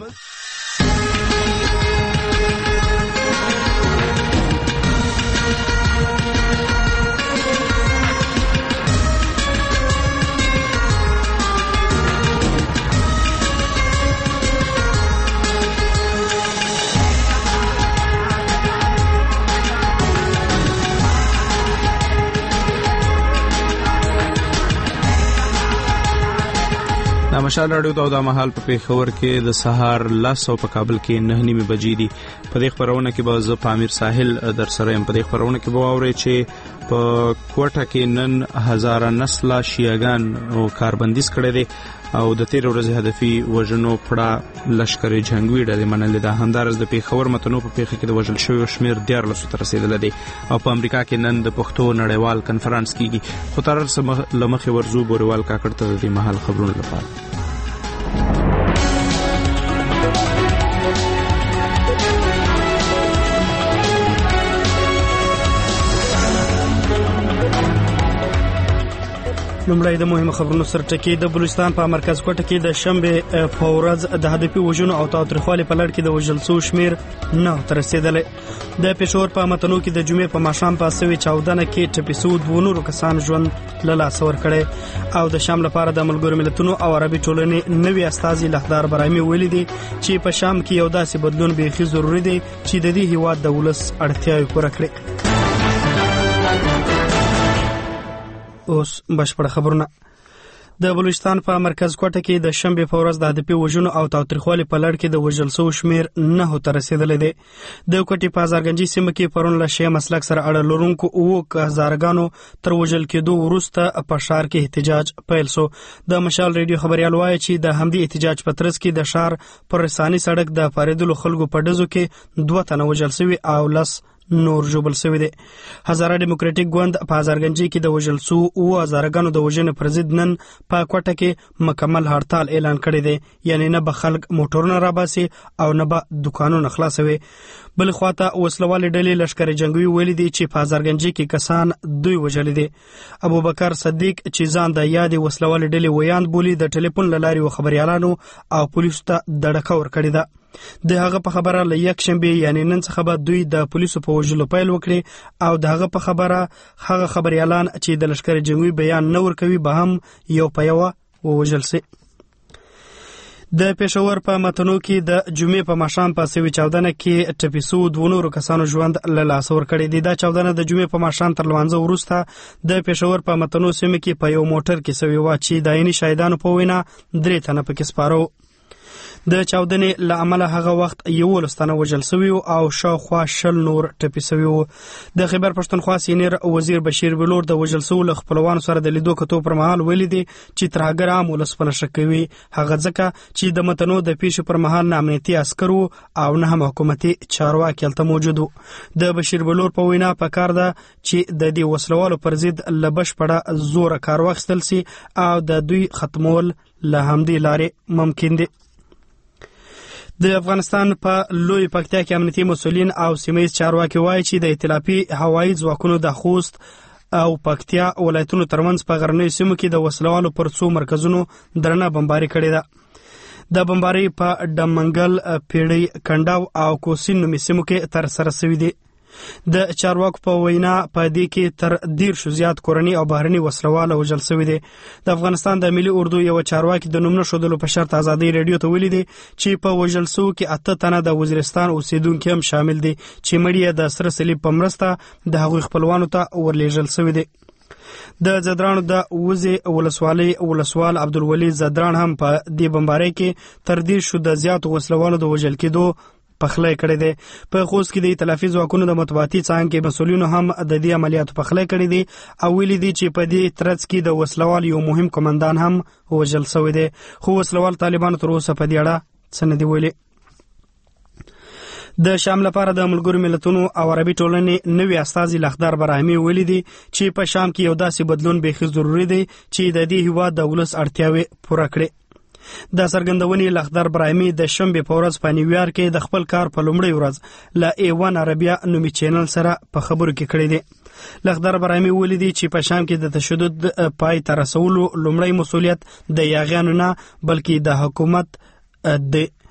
مشال راډیو ته د مهال په پیښور کې د سهار 10 په کابل کې 9:30 بجې دي. په دې خبرونه کې به زه پامیر ساحل در سره يم. په دې خبرونه کې به اورئ چې په کوټه کې نن هزاره نسله شیعاګان او کاربندیز کړي دي او د 13 ورځې هدفي وژنو پړه لشکري جنگوي ډلې منلې ده. همدارس د پیښور متنو په پیښه کې د وژل شویو شمیر 14 ته رسیدلی دی او په امریکا کې نن د پښتو نړیوال کنفرانس کیږي. خو تر څه لمخې ورزو بوریوال کاکړ ته د دې مهال خبرونه لپاره لومړی د مهمو خبرونو سره ټکی. د بلوچستان په مرکز کوټه کې د شنبه په ورځ د هدفي وژنو او تاوتریخوالي په لړ کې د وژل شوو شمیر 9 ته رسیدلی. د پېښور په متنو کې د جمعې په ماښام په 14 کې ټپي شوو 2 کسان ژوند له لاسه ورکړی او د شام لپاره د ملګرو ملتونو او عربي ټولنې نوي استازي لخدار برایمي ویلي دي چې په شام کې یو داسې بدلون بیخي ضروري دی چې د دې هیواد د ولس اړتیاوې پوره کړي. اوس بشپړ خبرونه. د بلوچستان په مرکز کوټه کې د شنبه په ورځ د هدفي وژنو او تاوتریخوالي په لړ کې د وژل شوو شمیر 9 ته رسیدلی دی. د کوټې په هزارګنجي سیمه کې پرون له شیعه مسلک سره اړه لرونکو 9,000 تر وژل کېدو وروسته په ښار کې احتجاج پیل شو. د مشال ریډیو خبريال وایي چې د همدې احتجاج په ترڅ کې د ښار پر رساني سړک د پاریدلو خلکو په ډزو کې 2 تنه وژل شوي او 10 نور جوبل شوی دی. هزاره ډیموکراټیک ګوند په هزارګنجي کې د وژل شوو 9,000 د وژنې پر ضد نن په کوټه کې مکمل هړتال اعلان کړی دی. یعنی نه به خلک موټرونه راباسي او نه به دکانونه خلاصوي. بل خواته وسلوالې ډلې لشکري جنگوي ویلي دي چې په هزارګنجي کې کسان دوی وژلي دي. ابوبکر صدیق چې ځان د یادې وسلوالې ډلې ویاند بولي د ټلیفون له لارې خبريالانو او پولیسو ته دړکه ورکړې ده. د هغه په خبره ل یک شنبه یعنی نن څخه به دوی د پولیسو په وژلو پیل وکړي او د هغه په خبره هغه خبريالان چې د لشکري جنگوي بیان نه ورکوي به هم یو په یو وژل شي. د پېښور په متنو کې د جمعې په ماښام په 14 کې ټپي شوو 2 کسانو ژوند له لاسه ورکړی دی. دا 14 د جمعې په ماښام تر لمانځه وروسته د پېښور په متنو سیمه کې په یو موټر کې سوي و چې د عیني شاهدانو په وینا 3 تنه پکې سپاره. د چاودنې له امله هغه وخت 11 تنه وژل شوي او شاوخوا 20 نور ټپي شوي وو. د خیبر پښتونخوا سینیر وزیر بشیر بلور د وژل شوو له خپلوانو سره د لیدو کتو پر مهال ویلي دي چې ترهګر عام ولس په نشه کوي. هغه ځکه چې د متنو د پیښو پر مهال نه امنیتي عسکرو او نه هم حکومتي چارواکي هلته موجود وو. د بشیر بلور په وینا پکار ده چې د دې وسلوالو پر ضد له بشپړه زوره کار واخیستل سي او د دوی ختمول له همدې لارې ممکن دي. د افغانستان په لوی پکتیا کې امنیتي مسؤلین او سیمه‌ییز چارواکي وایي چې د ائتلافي هوایي ځواکونو د خوست او پکتیا ولایتونو ترمنځ په غرنیو سیمو کې د وسلوالو پر څو مرکزونو درنه بمباري کړې ده. د بمباري په ډمنګل، پیړۍ، کنډاو او کوسین نومي سیمو کې تر سره شوي دي. د چارواکو په وینا په دې کې تر 10 زیات کورني او بهرني وسلواله وژل شوي دي. د افغانستان د ملي اردو یو چارواکي د نوم نه ښودلو په شرط ازادي ریډیو ته ویلي دي چې په وژل شوو کې 8 تنه د وزیرستان اوسیدونکي هم شامل دي چې مړي د سره صلیب په مرسته د هغوی خپلوانو ته ورلیږل شوي دي. د زدرانو د وزې ولسوالۍ ولسوال عبدالولي زدران هم په دې بمبارۍ کې تر 10 د زیاتو وسلوالو د وژل کېدو پخلی کړی دی. په خوست کې د ائتلافي ځواکونو د مطبوعاتي څانګې مسؤلینو هم د دې عملیاتو پخلی کړی دی او ویلي دي چې په دې ترڅ کې د وسلوال یو مهم قومندان هم وژل شوی دی. خو وسلوال طالبانو تر اوسه په دې اړه څه نه دي ویلي. د شام لپاره د ملګرو ملتونو او عربي ټولنې نوي استازي لخدار برایمي ویلي دي چې په شام کې یو داسې بدلون بیخي ضروري دی چې د دې هیواد د ولس اړتیاوې پوره کړي. د څرګندونې لخدار برایمي د شنبه په ورځ په نیویارک کې د خپل کار په لومړۍ ورځ له A1 عربیا نومي چینل سره په خبرو کې کړی دی. لخدار برایمي ویلي دي چې په شام کې د تشدد پای ته رسولو لومړی مسؤلیت د یاغیانو نه بلکې د حکومت دی.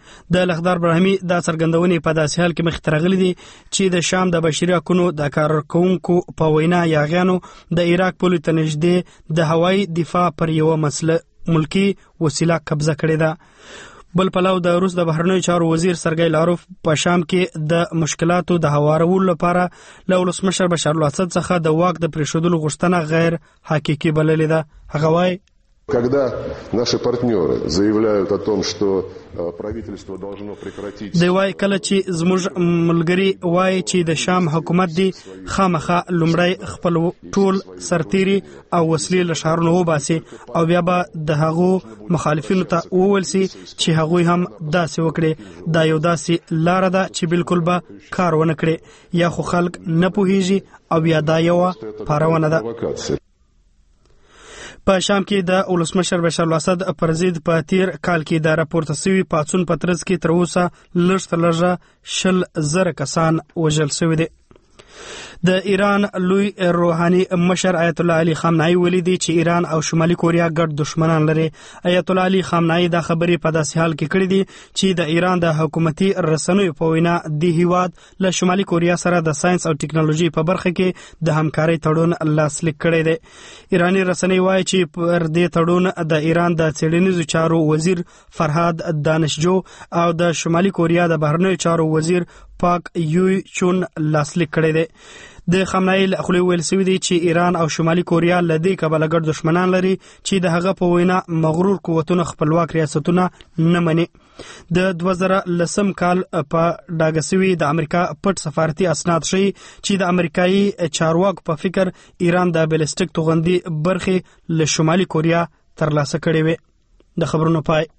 د لخدار ابراهیمي دا څرګندونې په داسې حال کې مخ ته راغلي دي چې د شام د بشري حقوقو د کارکونکو په وینا یاغیانو د عراق پولې ته نږدې د هوایي دفاع پر یوه ملکی وسیله قبضه کړې ده. بل پلو د روس د بهرنیو چارو وزیر سرګی لاروف په شام کې د مشکلاتو د هوارولو لپاره له ولسمشر بشار الاسد څخه د واک د پرېښودلو غوښتنه غیر حقیقي بللې ده. هغه وایي Когда наши партнеры заявляют о том, что правительство должно прекратить... دی وای کله چې زموږ ملګری وای چې د شام حکومت دی خامخا لومړی خپل ټول سرتيري او وسلې له ښارونو وباسي او بیا به د هغو مخالفینو ته وویل سي چې هغوی هم داسې وکړي. دا یو داسې لاره ده چې بالکل به کار ونه کړي، یا خو خلک نه پوهیږي او یا دا یوه پارونه ده. په شام کې د ولسمشر بشار الاسد پر ضد په تیر کال کې د راپورته شوي پاڅون په ترڅ کې تر اوسه لږ تر لږه 100,000 کسان وژل شوي دي. د ایران لوی روحاني مشر آیت الله علي خامنه‌ای ویلي دی چې ایران او شمالي کوریا ګډ دشمنان لري. آیت الله علي خامنه‌ای دا خبرې په داسې حال کې کړې دي چې د ایران د حکومتي رسنیو په وینا د هیواد له شمالي کوریا سره د ساينس او ټکنالوژي په برخه کې د همکارۍ تړون لاسلیک کړی دی. ایرانی رسنۍ وایي چې پر دې تړون د ایران د څېړنیزو چارو وزیر فرهاد دانشجو او د شمالي کوریا د بهرنیو چارو وزیر پاک یوی چون لاسلیک کړی دی. د خامنه‌ای له خولې ویل شوي دي چې ایران او شمالي کوریا له دې کبله ګډ دشمنان لري چې د هغه په وینا مغرور قوتونه خپلواک ریاستونه نه مني. د 2010 کال په ډاګه شوي د امریکا پټ سفارتي اسناد ښیي چې د امریکایي چارواکو په فکر ایران د بیلسټیک توغندي برخې له شمالي کوریا ترلاسه کړې وي. د خبرونو پای.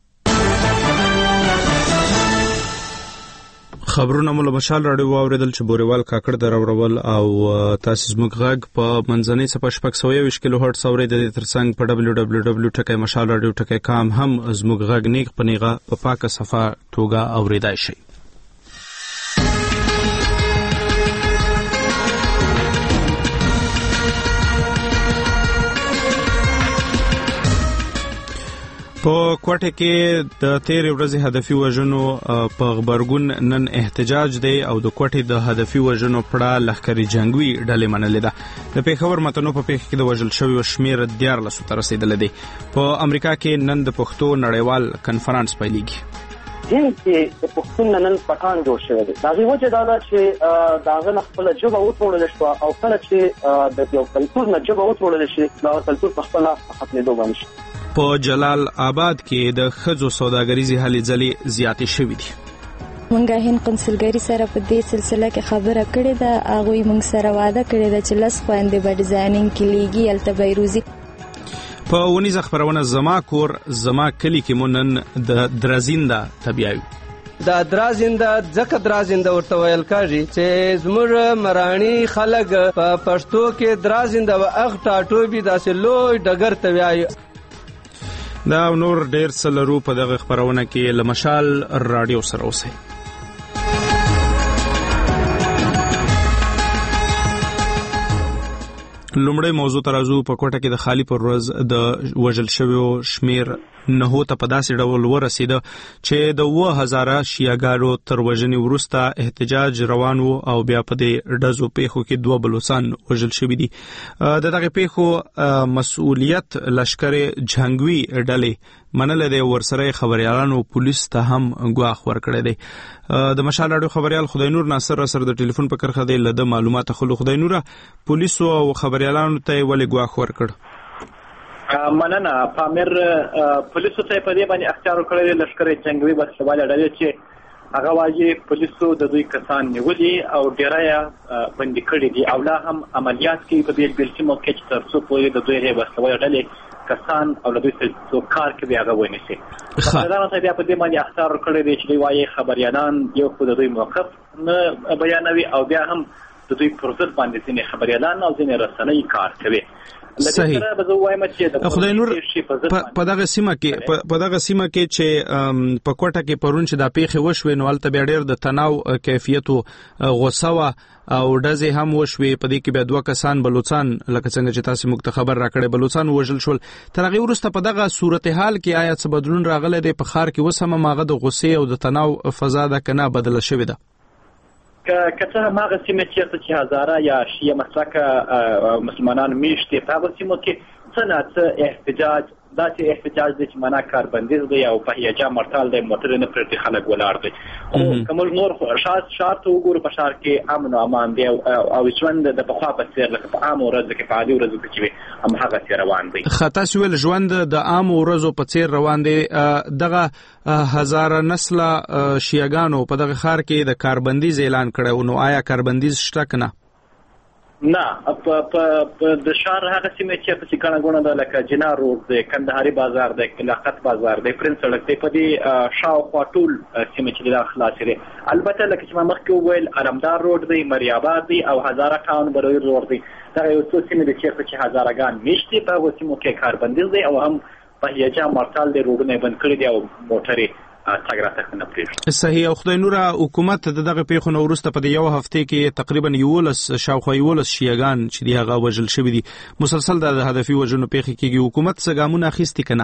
خبرونه مو له مشال راډیو واوریدل چې بوريوال کاکړ دراورول او تاسو زموږ غږ په منځنۍ صفحه 621 کیلو هرتز اوریدل ترڅنګ په www.mashalradio.com هم زموږ غږ نیک پنیغه په پاکه صفه توګه اوریدای شي. په کوټه کې د تیر ورځې هدفي وژنو په خبرګون نن احتجاج دی او د کوټې د هدفي وژنو پړه لخرې جنگوي ډلې منلې ده. د پیښور متنو په پیښه کې د وژل شوی شمیر 14 ته رسیدلی دی. په امریکا کې نن د پښتو نړیوال کنفرانس پیلېږي. دین کې د پښتون نن پټان جوړ شوی دی. دا وجه دا ده چې داغه خپل ژبه وټوړل شو او کله چې د یو کلتور نه ژبه وټوړل شي دا کلتور په خپل ختمېدو باندې شي. په جلال آباد کې د خځو سوداګریزي هلې ځلې زیاتې شوې دي. مونږه هند قونسلګری سره په دې سلسله کې خبره کړې ده. هغه مونږ سره وعده کړې ده چې لس خويندې به ډیزاینینګ کې لیږي الته بیروزي. په ونیزه خبرونه زما کور زما کلی کې مونن د درازینده تبیایو. دا درازینده ځکه درازینده ورته ویل کېږي چې زموږ مرانی خلک په پښتو کې درازینده او اغ ټاټوبي داسې لوی ډګر ته وایي. دا نور ډیر سلرو په دغه خبرونه کې لمشال رادیو سره اوسئ. لومړی موضوع ترازو په کوټه کې د خالی پر ورځ د وژل شویو شمیر 9 ته په داسې ډول ورسیده چې د 1000 شیعاګانو تر وژنې وروسته احتجاج روان وو او بیا په دې ډزو پیښو کې 2 بلوچستان وژل شوي دي. د دغه پیښو مسؤلیت لشکر جنگوي ډلې منل دی ورسره خبريالانو پولیس ته هم ګواښ ورکړی دی. د مشال راډیو خبريال خدای نور ناصر سره د ټلیفون په کرخه دی له معلومات خلو خدای نور پولیسو او خبريالانو ته ولې ګواښ ورکړ؟ مننه پامیر پولیسو ته په دې باندې اختیار کړی لشکر جنگوي بسواله ډلې چې هغه واجی پولیسو د دوی کسان نیولي او ډیریا بندي کړی دي او لا هم عملیات کوي په دې بیلچې موقع چې ترڅو په د دوی بسواله ډلې کسان او د دوی څوکار کې بیا غوښنه شي. خبريالانو ته بیا په دې باندې اختیار کړی دی چې وايي خبريالان یو خو د دوی موقف نه بیانوي او بیا هم د دوی پر ضد باندې ځینې خبريالان او ځینې رسنۍ کار کوي. صحیح. خدای نور په دغه سیمه کې چې په کوټه کې پرون چې د پیښې وشوي نو هلته بیا ډېر د تناو کیفیت او غوسه وه او ډزې هم وشوي. په دې کې بیا 2 کسان بلوچستان لکه څنګه چې تاسو موږ ته خبر راکړې بلوچستان وژل شول. تر هغې وروسته په دغه صورتحال کې آیا څه بدلون راغلی دی په ښار کې؟ اوس هم هماغه د غوسې او د تناو فضا ده که نه بدله شوې ده؟ که څه هم هغه سیمې چېرته چې هزاره یا شیعه مسلکه مسلمانان میشت دي په هغو سیمو کې څه نه څه احتجاج داسې احتجاج دی چې معنا کاربندیز دی او په هیجا مرتال دی موټر نه پرې خلک ولاړ دي. خو کوم نور شهر ته وګورو په شهر کې امن او امان دی او ژوند د پخوا په څیر لکه په عام ورځ کې په عادي ورځ کې چې هم هغه څیر روان دی. خطا سویل ژوند د عام ورځو په څیر روان دی. دغه هزاره نسله شیعاګانو په دغه ښار کې د کاربندیز اعلان کړی نو آیا کاربندیز شته که نه؟ نه په د شهر هغه سیمې چې په ګڼه ګوڼه ده لکه جنار روډ دی، کندهاري بازار دی، لیاقت بازار دی، پرنس سړک دی، په دې شاوخوا ټول سیمې چې دا خلاصې دي. البته لکه چې ما مخکې وویل علمدار روډ دی، مریاباد دی او هزاره ټاون برویر روډ دی. دغه یو څو سیمې دي چې هزارهګان میشت دي. په هغو سیمو کې کاربندیز دی او هم په هیجا مرتال دی، روډونه یې بند کړي دي او موټرې تګ راتګ نه پرېږدي. صحیح. او خدای نوره حکومت د دغه پیښو نه وروسته په یو هفته کې تقریبا 11 شاوخوا 11 شیعاګان چې دی هغه وژل شوي دي. مسلسل د هدفي وژنو پیښې کېږي. حکومت څه ګامونه اخیستي که نه؟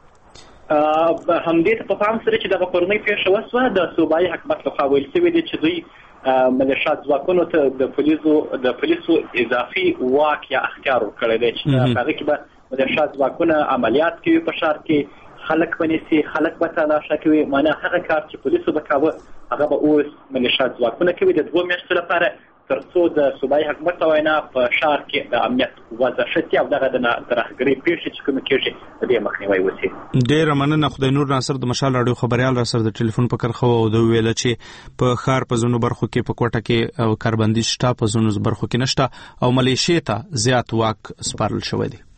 همدې ته په پام سره چې دغه پرونۍ پیښه وسوه د صوبایي حکومت لخوا ویل شوي دي چې دوی ملیشات ځواکونو ته د پولیسو اضافي واک یا اختیار ورکړی دی چې هغه کې به ملیشات ځواکونه عملیات کوي په ښار کې، خلک بنیسي، خلک به تلاشا کوي. معنا هغه کار چې پولیسو به کاوه هغه به اوس ملیشات ځواکونه کوي د 2 میاشتو لپاره تر څو د صوبایي حکومت په وینا په ښار کې د امنیت وضع ښه شي او دغه د ترهګرۍ پیښې چې کومې کېږي د دې مخنیوی وشي. ډېره مننه خدای نور ناصر د مشال راډیو خبریال را سره د ټلیفون په کرښه او د ویله چې په ښار په ځینو برخو کې په کوټه کې کاربندیز شته، په ځینو برخو کې نشته او ملیشې ته زیات واک سپارل شوی دی.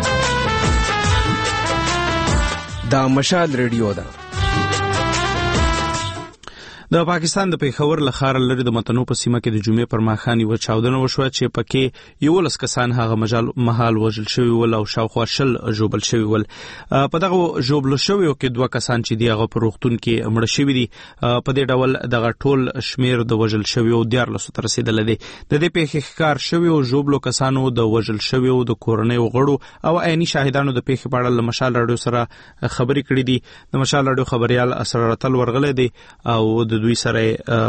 دا مشال ریډیو ده. د پاکستان د پیښور له ښاره لرې د متنو په سیمه کې د جمعې پر ماښام یوه چاودنه وشوه چې پکې 11 کسان هغه مهال وژل شوي ول او شاوخوا 10 ژوبل شوي ول. په دغه ژوبلو شویو کې 2 کسان چې دي هغه په روغتون کې مړه شوي دي. په دې ډول دغه ټول شمیر د وژل شویو 14 ته رسېدلی دی. د دې پیښې ښکار شویو ژوبلو کسانو د وژل شویو د کورنیو غړو او عیني شاهدانو د پیښې په اړه له مشال راډیو سره خبرې کړې دي. د مشال راډیو خبریال اسرار اتل ورغلی دی او دوی سره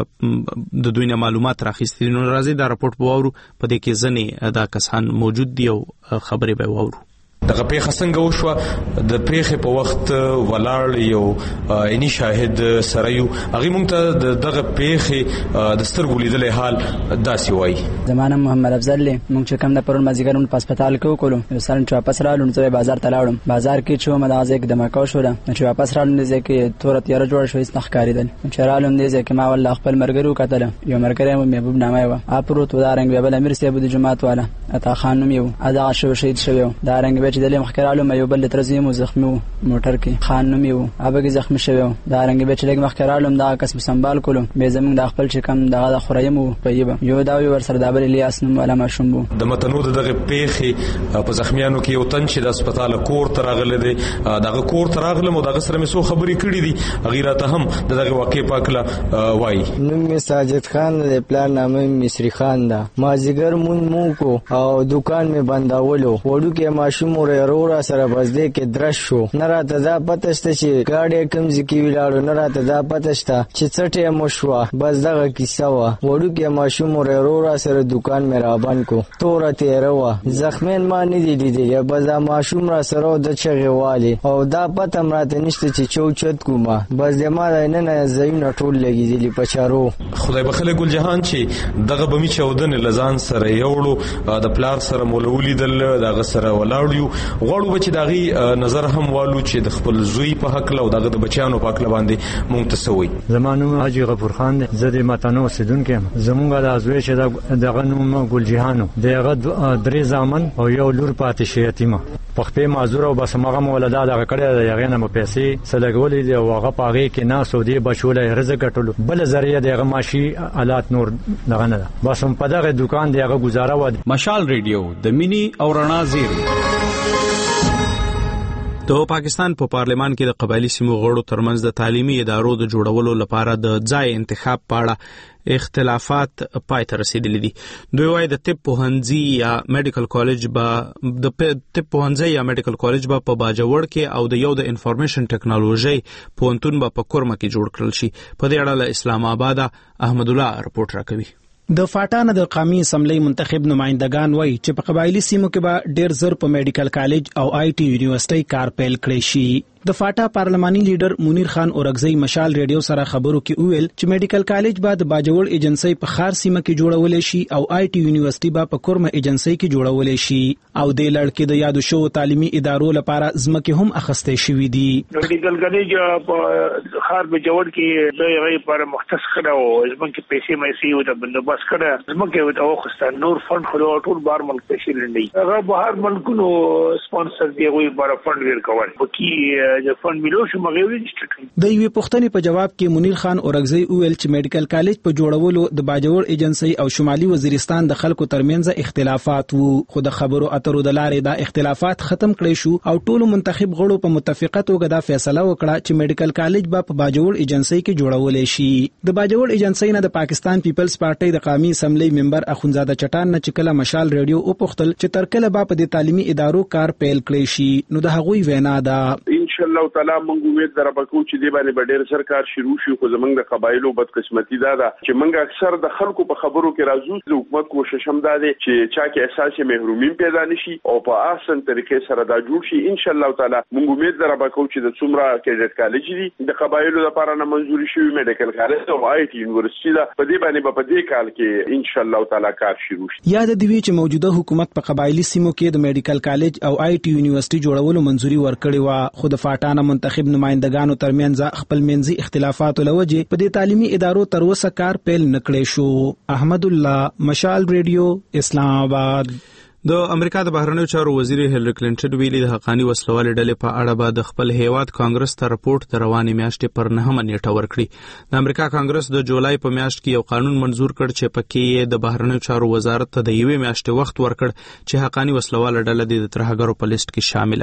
د دوی نه معلومات راخیستي. نو راځي دا راپورټ وورو. په دې کې ځنې دا کسان موجود دي او خبرې به وورو. دغه پیښه څنګه وشوه؟ د پیښې په وخت ولاړ یو عیني شاهد سره یو هغه مونږ ته دغه پیښې د سترګو لیدلې حال داسې وایي. زمانه محمد افضل مونږ چې کوم د پرون مازیګرون په هسپتال کې وکړو سره چې واپس رالو نو بازار ته لاړم. بازار کې چې مدازه کې د مکو شو چې واپس رالو نه ځکه تور تیار جوړ شوې ستخکاریدل. چې رالو نه ځکه ما ول خپل مرګرو کتل یو مرګره مې محبوب نامه و اپرو تو دا رنګ بل امیر سیب د جماعت والا اتا خان نوم یو ادا شو شهید شو دا رنګ چې د مخکرالو مې یو بل ترزیم او زخمی موټر کې خان نوم یو ابګي زخمی شو دا رنګ به چې لګ مخکرالو دا قسم سنبال کولو به زمونږ د خپل چې کم دغه خرایم په یو دا ور سره د بل الیاس نوم ولا ماشوم وو. د متنو دغه پیښې په زخمیانو کې یو تن چې د هسپتال کور تراغله دي دغه کور تراغله مو دغه سره مې سو خبرې کړې دي غیرته هم دغه واقع پاکله وای. نوم می ساجد خان د پلان نامه مصری خان دا مازیګر مون کو او دکان می بنداولو وړو کې ماشوم ورورا سره بزدې کې درش شو. نه راته دا پته شته چې گاډي کم ځکې ویلاړو، نه راته دا پته شته چې څټه مشوا بس دغه کیسه وا. وړو کې ماشوم ورورا سره دکان می را بند کو توره تیره وا. زخمین ما نه دي لیدلې بس دا ماشوم را سره د چغې والی او دا پته مراته نشته چې چوچت کومه بس د ما نه زینه ټول لګیدلی په چارو. خدای بخله ګل جهان چې دغه بمی چودن لزان سره یوړو د پلار سره مولولی دل دغه سره ولاړیو غواړو بچ داغي نظر هم والو چې د خپل زوی په حق له دغه د بچیانو په حق باندې مونږ ته سوي. زمانو حاجی غفور خان زه د متنو سیدونکو زمونږ د ازوی چې دغه نوم ګل جهانو دغه درې زامن او یو لور پاتې شي یتیمه پخپې معذور او بس مغه مولدا دغه کړی د هغې نه مو پیسې څه لګولې دي او هغه په هغې کې ناست او دې بچولی رزق ګټلو بله ذریعه د هغه معاشي حالات نور دغه نه ده بس هم په دغه دوکان د هغه ګزاره وه. مشال ریډیو د مینې او رڼا زیری. د پاکستان په پارلمان کې د قبایلی سیمو غړو ترمنځ د تعلیمي ادارو د جوړولو لپاره د ځای انتخاب په اړه اختلافات پای ته رسیدلي دي. دوی وايي د طب پوهنځي یا میډیکل کالج به په باجوړ کې او د یو د انفارمیشن ټیکنالوژي پوهنتون به په کورمه کې جوړ کړل شي. په دې اړه له اسلام آباد احمد الله رپورټ راکوي. د فاټانه د قومي اسمبلی منتخب نمائندگان وایي چې په قبایلی سیمو کې به ډېر زر په میډیکل کالج او آی ټي یونیورسيټي کار پیل کړی شي. د فاټا پارلماني لیډر منیر خان اورګزی مشال ریډیو سره خبرو کې ویل چې میډیکل کالج به د باجوړ ایجنسی په خار سیمه کې جوړول شي او آی ټي یونیورسيټي به په کورمه ایجنسی کې جوړول شي او د لړکې د یادو شو تعلیمي ادارو لپاره ځمکې هم اخستې شوې دي. میډیکل کالج په خار باجوړ کې د یوې پر مختص کړه او ځمکې پیسې مې او د بندوبست کړه ځمکې وته وخسته نور فند خو ټول بار ملک پیسې لندي هغه بهر ملکونو سپانسر دی وي بار فند ورکول پکې د فند ملو شو مغوي د یوې پوښتنې په جواب کې منیر خان اورګزی ویل چې میډیکل کالج په جوړولو د باجوړ ایجنسی او شمالي وزیرستان د خلکو ترمنځ اختلافات وو خو د خبرو اترو د لارې دا اختلافات ختم کړي شو او ټولو منتخب غړو په متفقه توګه دا فیصله وکړه چې میډیکل کالج به په باجوړ ایجنسی کې جوړول شي. د باجوړ ایجنسی نه د پاکستان پیپلز پارټي د قومي اسمبلی ممبر اخونزاده چټان نه چې کله مشال ریډیو او پختل چې تر کله به په تعلیمي ادارو کار پیل کړي شي نو د هغوی وینا ده ان شاء الله تعالی موږ امید دربکو چې دی باندې ډېر سرکار شروع شي خو زمونږ د قبایلو بدقسمتي ده چې موږ اکثر د خلکو په خبرو کې راځو د حکومت کوشش هم ده چې چا کې احساس محرومین پیدا نشي او په احسن طریقې سره دا جوړ شي. ان شاء الله تعالی موږ امید دربکو چې د څومره کیډټ کالج دي د قبایلو لپاره نه منځوري شوی میډیکل کالج او آی ټي یونیورسيټي ده په دې باندې په دې کال کې ان شاء الله تعالی کار شروع شي. یاد دی چې موجوده حکومت په قبایلی سیمو کې د میډیکل کالج او آی ټي یونیورسيټي جوړولو منځوري ورکړې و خو د فاټانه منتخب نمائندگانو ترمنځ خپل منځي اختلافات لوجه په دې تعلیمي ادارو تر اوسه کار پیل نکړې شو. احمد الله مشال ریډیو اسلام آباد. د امریکا د بهرنیو چارو وزیر هیلری کلینټن ویلي د حقانی وسلوالې ډلې په اړه به د خپل هیواد کانګرس ته رپورت د روانې میاشتې پر 9 نیټه ورکړي. د امریکا کانګرس د جولای په میاشت کې یو قانون منزور کړ چې پکې د بهرنیو چارو وزارت ته د یوې میاشتې وخت ورکړ چې حقانی وسلواله ډله د ترهګرو په لیست کې شامل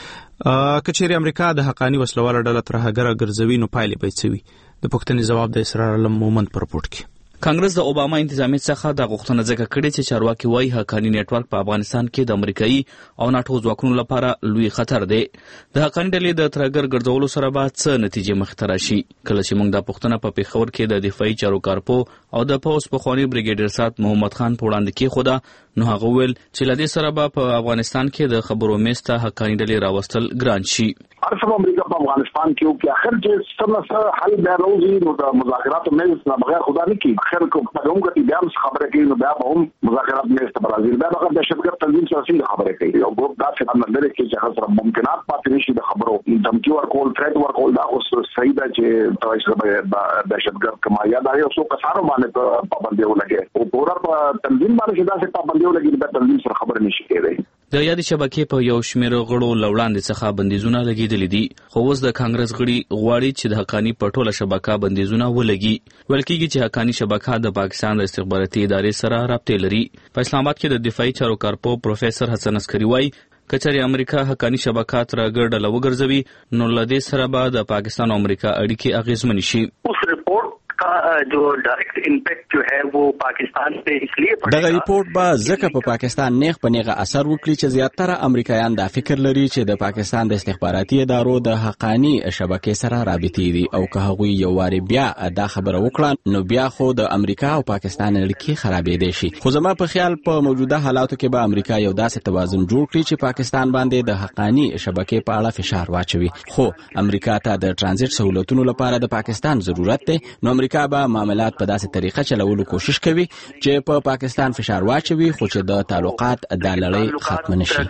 کړي. کچېرې امریکا د حقانی وسلواله ډله ترهګره ګرځوي نو پایلې به څه وي؟ د پوښتنې جواب د اسرار علم مومند پر رپورت کې. کانګرس د اوباما انتظامیت څخه د غوښتنه ځکه کړې چې چارواکي وايي حقانی نیټورک په افغانستان کې د امریکایي او ناټو ځواکونو لپاره لوی خطر دی. د حقانی ډلې د ترهګر ګرځولو سره به څه نتیجې مخې ته راشي؟ کله چې موږ دا پوښتنه په پیښور کې د دفاعي چارو کارپو او د پوز پخوانی بریګیډر سات محمد خان په وړاندې کېښوده نو هغه ویل چې له دې سره به په افغانستان کې د خبرو میز ته حقانی ډلې راوستل ګران شي. ارسم امریکا په افغانستان کې او کې اخر چې څنګه حل بیا راوځي نو د مذاکراتو مېز نه بغیر خدا نه کی اخر کو په کوم کې بیا خبره کوي نو بیا هم مذاکرات مېز ته برازیل بیا هغه د شبکې تنظیم سره څنګه خبره کوي او ګروپ دا څنګه نه لري چې هغه سره ممکنات پاتې نشي د خبرو دمکی ورکول تھریټ ورکول دا اوس صحیح ده چې تاسو د دهشتګرد کمایا دا یو څو کسانو باندې پابندي ولګي او پورا تنظیم باندې دا څه پابندي ولګي د تنظیم سره خبره نشي کېدای. د یادې شبکې په یو شمېر غړو لوړاندې څخه بندیزونه لګېدلي دي خو اوس د کانګرس غړي غواړي چې د حقانی په ټوله شبکه بندیزونه ولګي. ویل کېږي چې حقانی شبکه د پاکستان د استخباراتي ادارې سره رابطې لري. په اسلام آباد کې د دفاعي چارو کارپو پروفیسور حسن عسکري وايي کچېرې امریکا حقانی شبکه ترهګر ډله وګرځوي نو له دې سره به د پاکستان او امریکا اړیکې اغېزمنې شي. اوس رپورټ جو ډایرکټ امپیکټ جو ہے وہ پاکستان په اسلیے دغه ریپورت به ځکه په پاکستان نیغ په نیغه اثر وکړي چې زیاتره امریکایان دا فکر لري چې د پاکستان د استخباراتي ادارو د حقانی شبکې سره رابطې دي او که هغوی یو واري بیا دا خبره وکړه نو بیا خو د امریکا او پاکستان اړیکې خرابېدې شي. خو زما په خیال په موجوده حالاتو کې به امریکا یو داسې توازن جوړ کړي چې پاکستان باندې د حقانی شبکې په اړه فشار واچوي. خو امریکا ته د ترانزیت سہولتونو لپاره د پاکستان ضرورت دی نو امریکا به معاملات په داسې طریقه چلولو کوشش کوي چې په پاکستان فشار واچوي خو چې د تعلقات د لړۍ ختم نشي.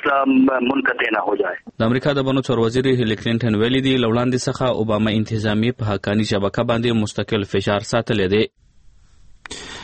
د امریکا د بنو چارو وزیر هیلری کلینټن ویلي دی لوړاندې څخه اوباما انتظامیه په حقانی شبکه باندې مستقل فشار ساتلی دی.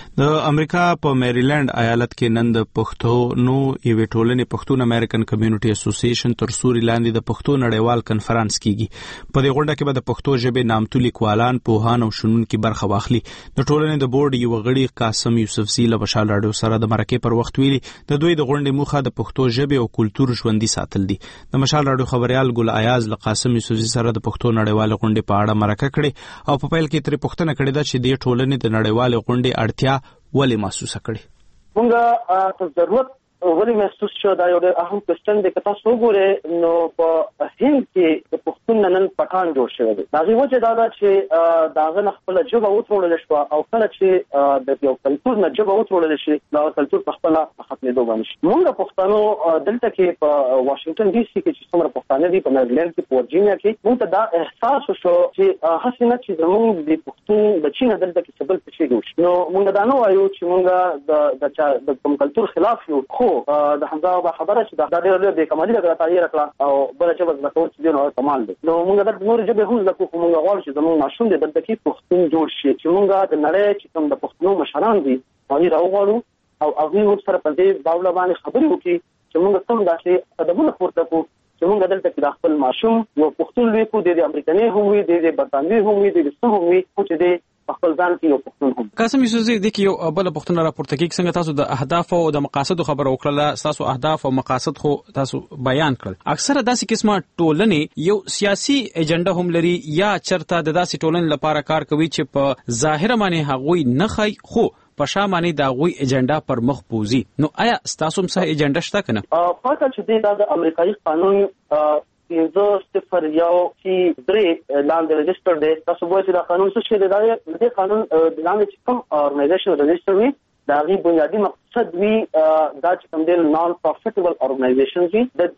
د امریکا په میریلند ایالت کې نن د پښتونو یوې ټولنې پښتون امریکن کمیونټي اسوسییشن تر سوري لاندې د پښتو نړیوال کنفرانس کیږي. په دې غونډه کې به د پښتو ژبې نامتو لیکوالان، پوهان او شنونکي برخه واخلي. د ټولنې د بورډ یو غړي قاسم یوسفزي له مشال راډیو سره د مرکې پر وخت ویلي د دوی د غونډې موخه د پښتو ژبې او کلتور ژوندۍ ساتل دي. د مشال راډیو خبريال ګل ایاز له قاسم یوسفزي سره د پښتو نړیوال غونډې په اړه مرکه کړې او په پیل کې ترې پوښتنه کړې ده چې د ټولنې د نړیوال غونډې اړتیا ولې محسوسه کړي. موږ ضرورت ولې محسوس شو دا یو ډېر اهم کوېسچن دی. که تاسو وګورئ نو په هند کې د پښتون نن پټان جوړ شوی دی. د هغې وجه دا ده چې د هغه نه خپله ژبه وتروړل شوه او کله چې د یو کلتور نه ژبه وتروړل شي د هغه کلتور په خپله ختمېدو باندې شي. موږ پښتانو دلته کې په واشنګټن ډي سي کې چې څومره پښتانه دي، په میریلند کې، په ورجینیا کې، موږ ته دا احساس وشو چې هسې نه چې زموږ د پښتون بچي نه دلته کې څه بل څه شی جوړ شي. نو موږ دا نه وایو چې موږ د کوم کلتور خلاف یو، خو د همدا خبره چې دا ډېر بې کمالي ده تغیر کړه او بله ژبه زده کول چې دی نو کمال دی. نو موږ دلته نورې ژبې هم زده کوو، خو موږ غواړو چې زموږ ماشوم دی دلته کې پښتون جوړ شي، چې موږ د نړۍ چې کوم د پښتنو مشران دي هغوی راوغواړو او هغوی موږ سره په دې باوله باندې خبرې وکړي چې موږ کوم داسې ادبونه پورته کړو چې موږ دلته کې د خپل ماشوم یو پښتون لوی کړو، د امریکایي هم وي، د برطانوي هم وي، د څه هم وي، خو چې دی خپل ځان کې یو پښتون هم. قاسم یوسفزي د کې یو بل پښتون راپورته کیږي څنګه تاسو د اهداف او د مقاصد خبره وکړه، تاسو اهداف او مقاصد خو تاسو بیان کړل. اکثره داسې قسمه ټولنې یو سیاسي ایجنډا هم لري یا چرته د داسې ټولنې لپاره کار کوي چې په ظاهر باندې هغوی نه خای خو په شا باندې د هغوی ایجنډا پر مخ بوزي. نو آیا ستاسو هم څه ایجنډا شته که نه؟ پاکه چې دی دا د امریکایي قانون 503 لاندې رجسټر دی. تاسو وایئ چې دا قانون څه شی دی؟ دا د قانون لاندې چې کوم ارګنایزیشن رجسټر وي د هغې بنیادي مقصد وي دا چې کوم دی نان پروفیټیبل ارګنایزیشن وي، د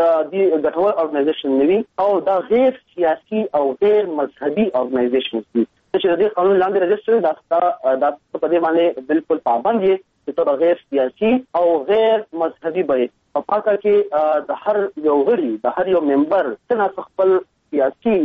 دې ګټور ارګنایزیشن نه وي او دا غیر سیاسي او غیر مذهبي ارګنایزیشن وي. چې د دې قانون لاندې رجسټر دا په دې باندې بالکل پابند یې چې ته غیر سیاسي او غیر مذهبي به په پاکه کې د هر یو غړي د هر یو ممبر څنګه خپل سیاسي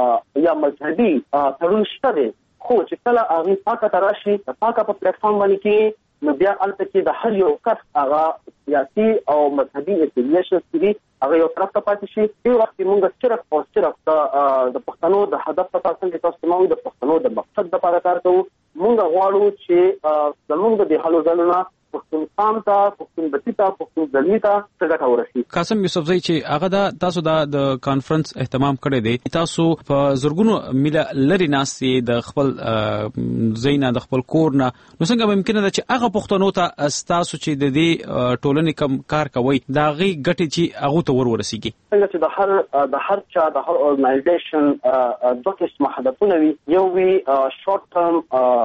یا مذهبي تړون شته دی، خو چې کله هغې پاکه ته راشي د پاکه په پلیټ فارم باندې کې نو بیا هلته کې د هر یو کس هغه سیاسي او مذهبي افیلیشنز چې دي هغه یو طرف ته پاتې شي. دې وخت کې موږ صرف او صرف د پښتنو د هدف په تاسو کې تاسو ما وي د پښتنو د مقصد لپاره کار کوو. موږ غواړو چې زموږ د هلو ځلو نه پښتون قام ته، پښتون بچي ته، پښتون زلمي ته څه ګټه ورسي. قاسم یوسفزي چې هغه تاسو د کانفرنس اهتمام کړی دی، تاسو په زرګونو میله لرې ناستې د خپل ځای نه د خپل کور نه، نو څنګه ممکنه ده چې هغه پښتنو ته ستاسو چې د دې ټولنې کم کار کوئ د هغې ګټې چې هغو ته ورسیږي؟ څنګه چې د هر چا د هر ارګنایزیشن دوه قسمه هدفونه وي، یو وي شورت ټرم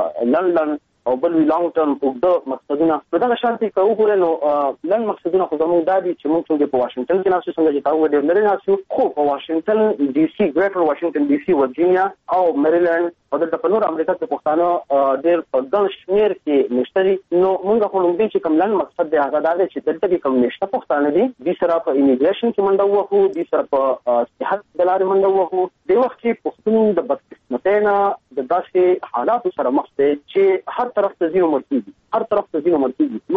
لنډ او بل وی لانګ ټرم اوږده مقصدونه. په دغه شان کې که وګورئ نو لنډ مقصدونه خو زموږ دا دي چې موږ څنګه په واشنګټن کې ناستو، څنګه چې تاسو ډېر لرې ناستو، خو په واشنګټن ډي سي، ګریټر واشنګټن ډي سي، ورجینیا او میریلند او دلته په نور امریکا کې پښتانه ډېر په ګڼ شمېر کې مشته دي. نو موږ خو لومړی چې کوم لنډ مقصد دی هغه دا دی چې دلته کې کوم مشته پښتانه دي دوی سره په امیګریشن کې منډه ووهو، دوی سره په صحت د لارې منډه ووهو. دې وخت کې پښتون د بدقسمتۍ نه د داسې حالاتو سره مخ دی چې هر طرف ته ځي او مړ کېږي، هر طرف ته ځي او مړ کېږي.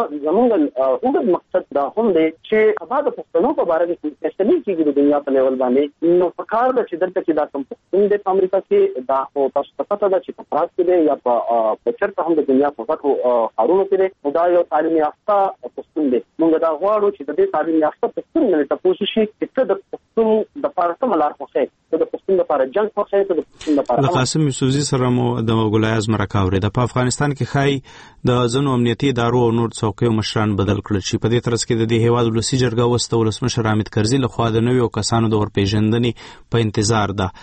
زموږ اوږد مقصد دا هم دی چې سبا د پښتنو په باره کې فیصلې کېږي د دنیا په لیول باندې. نو پکار ده چې دلته کې دا کوم پښتون دی په امریکا کې دا خو تاسو ته پته ده چې په فرانس کې دی یا په چېرته هم د دنیا په غټو ښارونو کې دی، نو دا یو تعلیم یافته پښتون دی. موږ دا غواړو چې د دې تعلیم یافته پښتون نه تپوس شي چې ته د پښتون دپاره کومه لار خوښوې، ته د پښتون دپاره جنګ خوښوې، ته د پښتون دپاره. د قاسم یوسفزي سره مو د ګل ایاز مرکه اورېده. په افغانستان کې ښایي د ځینو امنیتي ادارو او نور څوکیو مشران بدل کړل شي. په دې ترڅ کې د دې هېواد ولسي جرګه اوس د ولسمشر حامد کرزي لخوا د نویو کسانو د ورپېژندنې په انتظار ده.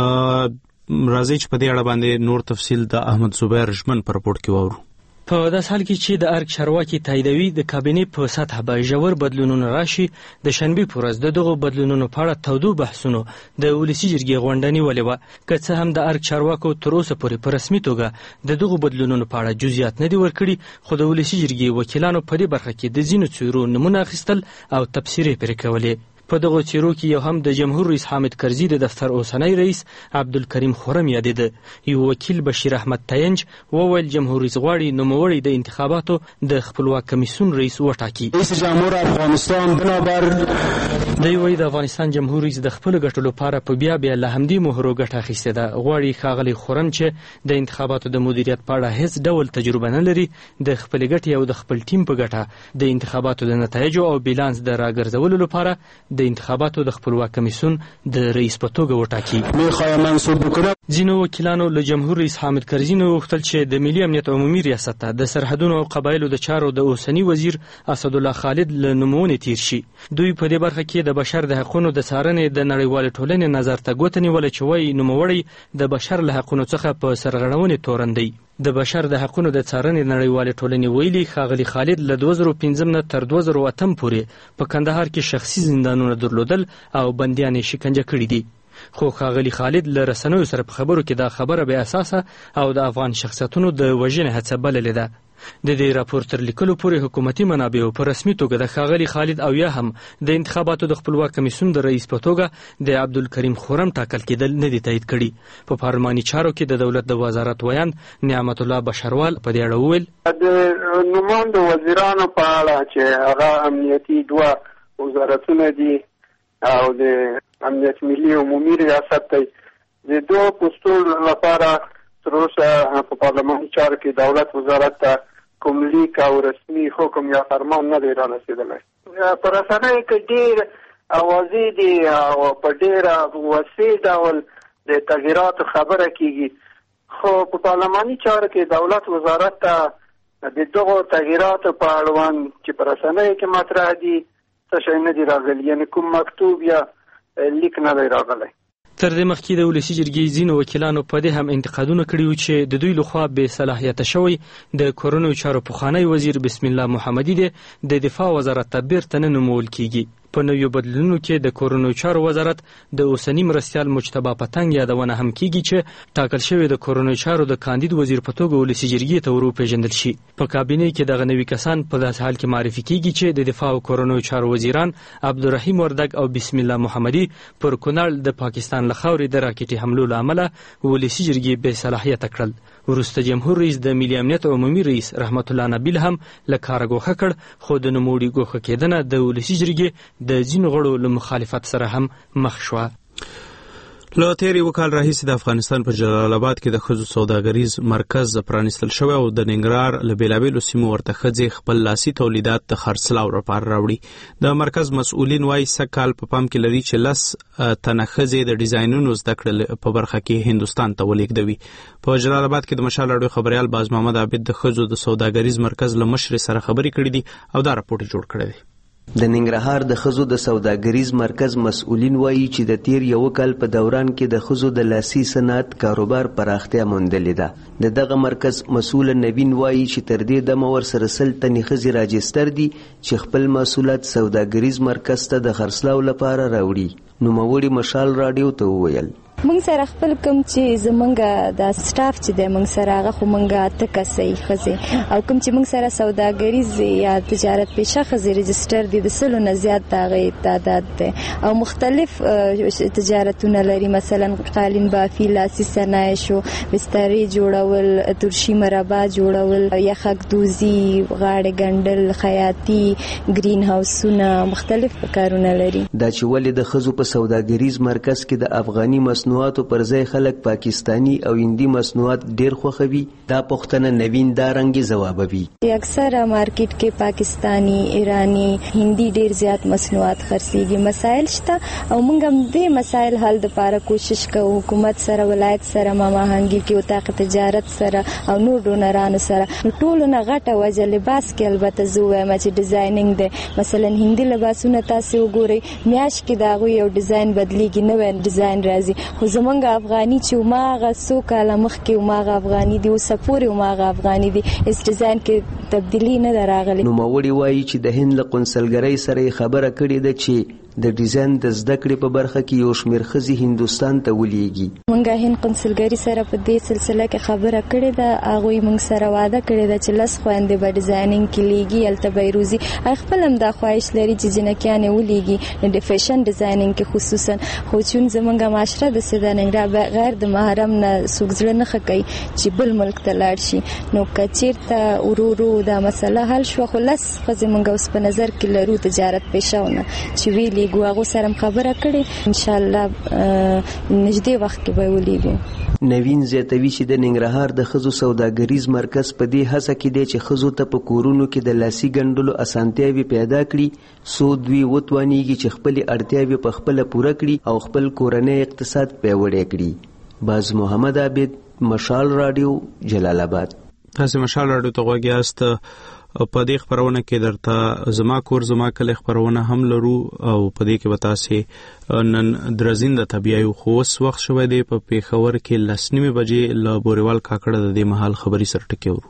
راځئ چې په دې اړه باندې نور تفصیل د احمد زبیر ژمن په رپورټ کې واورو. په داس حال کې چې د ارګ چارواکي تاییدوي د کابینې په سطح به ژور بدلونونه راشي. د شنبې په ورځ د دغو بدلونونو په اړه تودو بحثونو د ولسي جرګې غونډه نیولې وه. که څه هم د ارګ چارواکو تر اوسه پورې په رسمي توګه د دغو بدلونونو په اړه جزئیات نه دي ورکړي، خو د ولسي جرګې وکیلانو په دې برخه کې د ځینو څیرو نمونه اخیستل او تبصرې پرې کولې. په دغه چیرو کې یو هم د جمهور رئیس حامد کرزي د دفتر اوسنی رئیس عبدالکریم خرم یادېده. یو وکیل بشیر احمد تینج وویل جمهور رئیس غواړي نوموړی د انتخاباتو د خپلواک کمیسیون رئیس وټاکي. رئیس جمهور افغانستان بنابر دی وایي د افغانستان جمهور رئیس د خپلو ګټو لپاره په بیا له همدې مهرو ګټه اخیستې ده. غواړي ښاغلی خرم چې د انتخاباتو د مدیریت په اړه هیڅ ډول تجربه نه لري د خپلې ګټې او د خپل ټیم په ګټه د انتخاباتو د نتایجو او بیلانس د راګرځولو لپاره د انتخاباتو د خپلواک کمیسیون د رئیس په توګه وټاکي. ځینو وکیلانو له جمهور رئیس حامد کرزي نه وغوښتل چې د ملي امنیت عمومي ریاست ته د سرحدونو او قبایلو د چارو د اوسني وزیر اسدالله خالد له نومونې تیر شي. دوی په دې برخه کې د بشر د حقوقو د څارنې د نړیوالې ټولنې نظر ته ګوته نیولې چې وایي نوموړی د بشر له حقوقو څخه په سرغړونې تورن دی. د بشر د حقوقو د څارنې نړیوالې ټولنې ویلي ښاغلی خالد له 2015 نه تر 2008 پورې په کندهار کې شخصي زندانونه درلودل او بندیان یې شکنجه کړي دي. خو ښاغلی خالد له رسنیو سره په خبرو کې دا خبره بې اساسه او د افغان شخصیتونو د وژنې هڅه بللې ده. د دې راپور تر لیکلو پورې حکومتي منابعو په رسمي توګه د ښاغلي خالد او یا هم د انتخاباتو د خپلواک کمیسیون د رئیس په توګه د عبدالکریم خرم ټاکل کېدل نه دي تایید کړي. په پارلماني چارو کې د دولت د وزارت ویاند نعمت الله بشروال په دې اړه وویل د نوماندو وزیرانو په اړه چې هغه امنیتي دوه وزارتونه دي او د امنیت ملي عمومي ریاست دی د دوه پوسټونو لپاره تر اوسه په پارلماني چارو کې دولت وزارت ته کوم لیک او رسمي حکم یا فرمان نه دی رارسېدلی. په رسنیو کې ډېر اوازې دي او په ډېره وسیع ډول د تغییراتو خبره کېږي، خو په پارلماني چارو کې دولت وزارت ته د دغو تغییراتو په اړوند چې په رسنیو کې مطرح دي څه شی نه دي راغلی، یعنې کوم مکتوب یا لیک نه دی راغلی. تر دې مخکې د ولسي جرګې ځینو وکیلانو په دې هم انتقادونه کړي وو چې د دوی لخوا بې صلاحیته شوی د کورنیو چارو پخوانی وزیر بسم الله محمدي دی د دفاع وزارت ته بیرته نه نومول کیږي. په نویو بدلونونو کې د کورنیو چارو وزارت د اوسني مرستیال مجتبی پتنګ یادونه هم کیږي چې ټاکل شوی د کورنیو چارو د کاندید وزیر په توګه ولسي جرګې ته وروپېژندل شي. په کابینې کې دغه نوي کسان په داسې حال کې معرفي کیږي چې د دفاع او کورنیو چارو وزیران عبدالرحیم وردګ او بسم الله محمدي پر کونړ د پاکستان له خاورې د راکټي حملو له امله ولسي جرګې بې صلاحیته کړل. وروسته جمهور رئیس د ملي امنیت عمومي رئیس رحمت الله نبیل هم له کاره ګوښه کړ، خو د نوموړي ګوښه کېدنه د ولسي جرګې د ځینو غړو له مخالفت سره هم مخ شوه. له تیر یو کال راهیسې د افغانستان په جلال آباد کې د ښځو سوداګریز مرکز پرانیستل شوی او د ننګرهار له بېلابېلو سیمو ورته ښځې خپل لاسي تولیدات د خرڅلاو لپاره راوړي. د مرکز مسؤلین وایي سږ کال په پام کې لري چې 10 تنه ښځې د ډیزاینونو زده کړې په برخه کې هندوستان ته ولېږدوي. په جلال آباد کې د مشال راډیو خبریال باز محمد عابد د ښځو د سوداګریز مرکز له مشرې سره خبرې کړې دي او دا راپورټ جوړ کړی دی. د ننګرهار د ښځو د سوداګریز مرکز مسؤلین وایي چې د تیر یو کال په دوران کې د ښځو د لاسي صنعت کاروبار پراختیا موندلې ده. د دغه مرکز مسؤل نوین وایي چې تر دې دمه ورسره 100 تنې ښځې راجستر دي چې خپل محصولات سوداګریز مرکز ته د خرڅلاو لپاره راوړي. نوموړي مشال راډیو ته وویل مونږ سره خپل کوم چې زمونږ د سټاف چې د مونږ سره هغه خو مونږ ته کسې ښځې او کوم چې مونږ سره سوداګریز یا تجارت پیشه ښځې رجسټر دي د 100 نه زیات هغې تعداد دی او مختلف تجارتونه لري، مثلا قالین بافي، لاسي صنایع شو، بسترې جوړول، ترشي مربا جوړول، یخک دوزي، غاړې ګنډل، خیاطي، گرین هاوسونه، مختلف کارونه لري. دا چې ولې د ښځو په سوداګریز مرکز کې د افغاني مصنوعاتو پر ځای خلک پاکستانی او هندي مصنوعات ډیر خوښوي، دا پوښتنه نوین دارنګي ځوابوي. اکثره مارکیټ کې پاکستانی، ایرانی، هندي ډیر زیات مصنوعات خرڅيږي. مسائل شته او موږ هم دې مسائل حل لپاره کوشش کوو، حکومت سره، ولایت سره، ماماهنګي کې وتاق تجارت سره او نور ډونرانو سره. ټول نه غټه وجه لباس کې البته زه وایم چې ډیزاینینګ دی. مثلا هندي لباسونه تاسو وګورئ، میاش کې دا غو یو ډیزاین بدلیږي، نو ډیزاین راځي، خو زمونږ افغاني چې ماغه 100 کاله مخکې ماغه افغاني دي او سپوري ماغه افغاني دي، اس ډیزاین کې تبدیلی نه راغلی. نو موري وایي چې د هند له قونسلګرۍ سره خبره کړې ده چې د ډیزاین د زده کړې په برخه کې یو شمېر ښځې هندوستان ته ولېږي. مونږ هند قونسلګرۍ سره په دې سلسله کې خبره کړې ده. هغوی مونږ سره وعده کړې ده چې 10 خویندې به ډیزاینینګ کې لیږي، هلته به یې روزي. هغوی خپل هم دا خواهش لري چې جنکیانې ولیږي د فیشن ډیزاینینګ کې خصوصا. خو چون زمونږ معاشره داسې ده نن بغیر د محرم نه څوک زړه نه ښه کوي چې بل ملک ته لاړ شي. نو که چېرته ورو ورو دا مسله حل شوه، خو 10 ښځې مونږ اوس په نظر کې لرو تجارت پیشهونه چې ویلیږو. هغو سره خبره کړې، انشاءالله نږدې وخت کې به ولیږو. نوین زیاتوي چې د ننګرهار د ښځو سوداګریز مرکز په دې هڅه کې دی چې ښځو ته په کورونو کې د لاسي ګنډلو اسانتیاوې پیدا کړي، څو دوی وتوانیږي چې خپلې اړتیاوې په خپله پوره کړي او خپل کورنی اقتصاد پیاوړی کړي. باز محمد عابد، مشال رادیو، جلال آباد. تاسو مشال رادیو ته غوږ یاست. په دې خبرونه کې درته زما کور زما کلی خبرونه هم لرو او په دې کې به تاسې نن درزینده طبیعي خو اوس وخت شوی دی په پېښور کې 10:30 بجې له بوریوال کاکړه د دې مهال خبري سره ټکي ورو.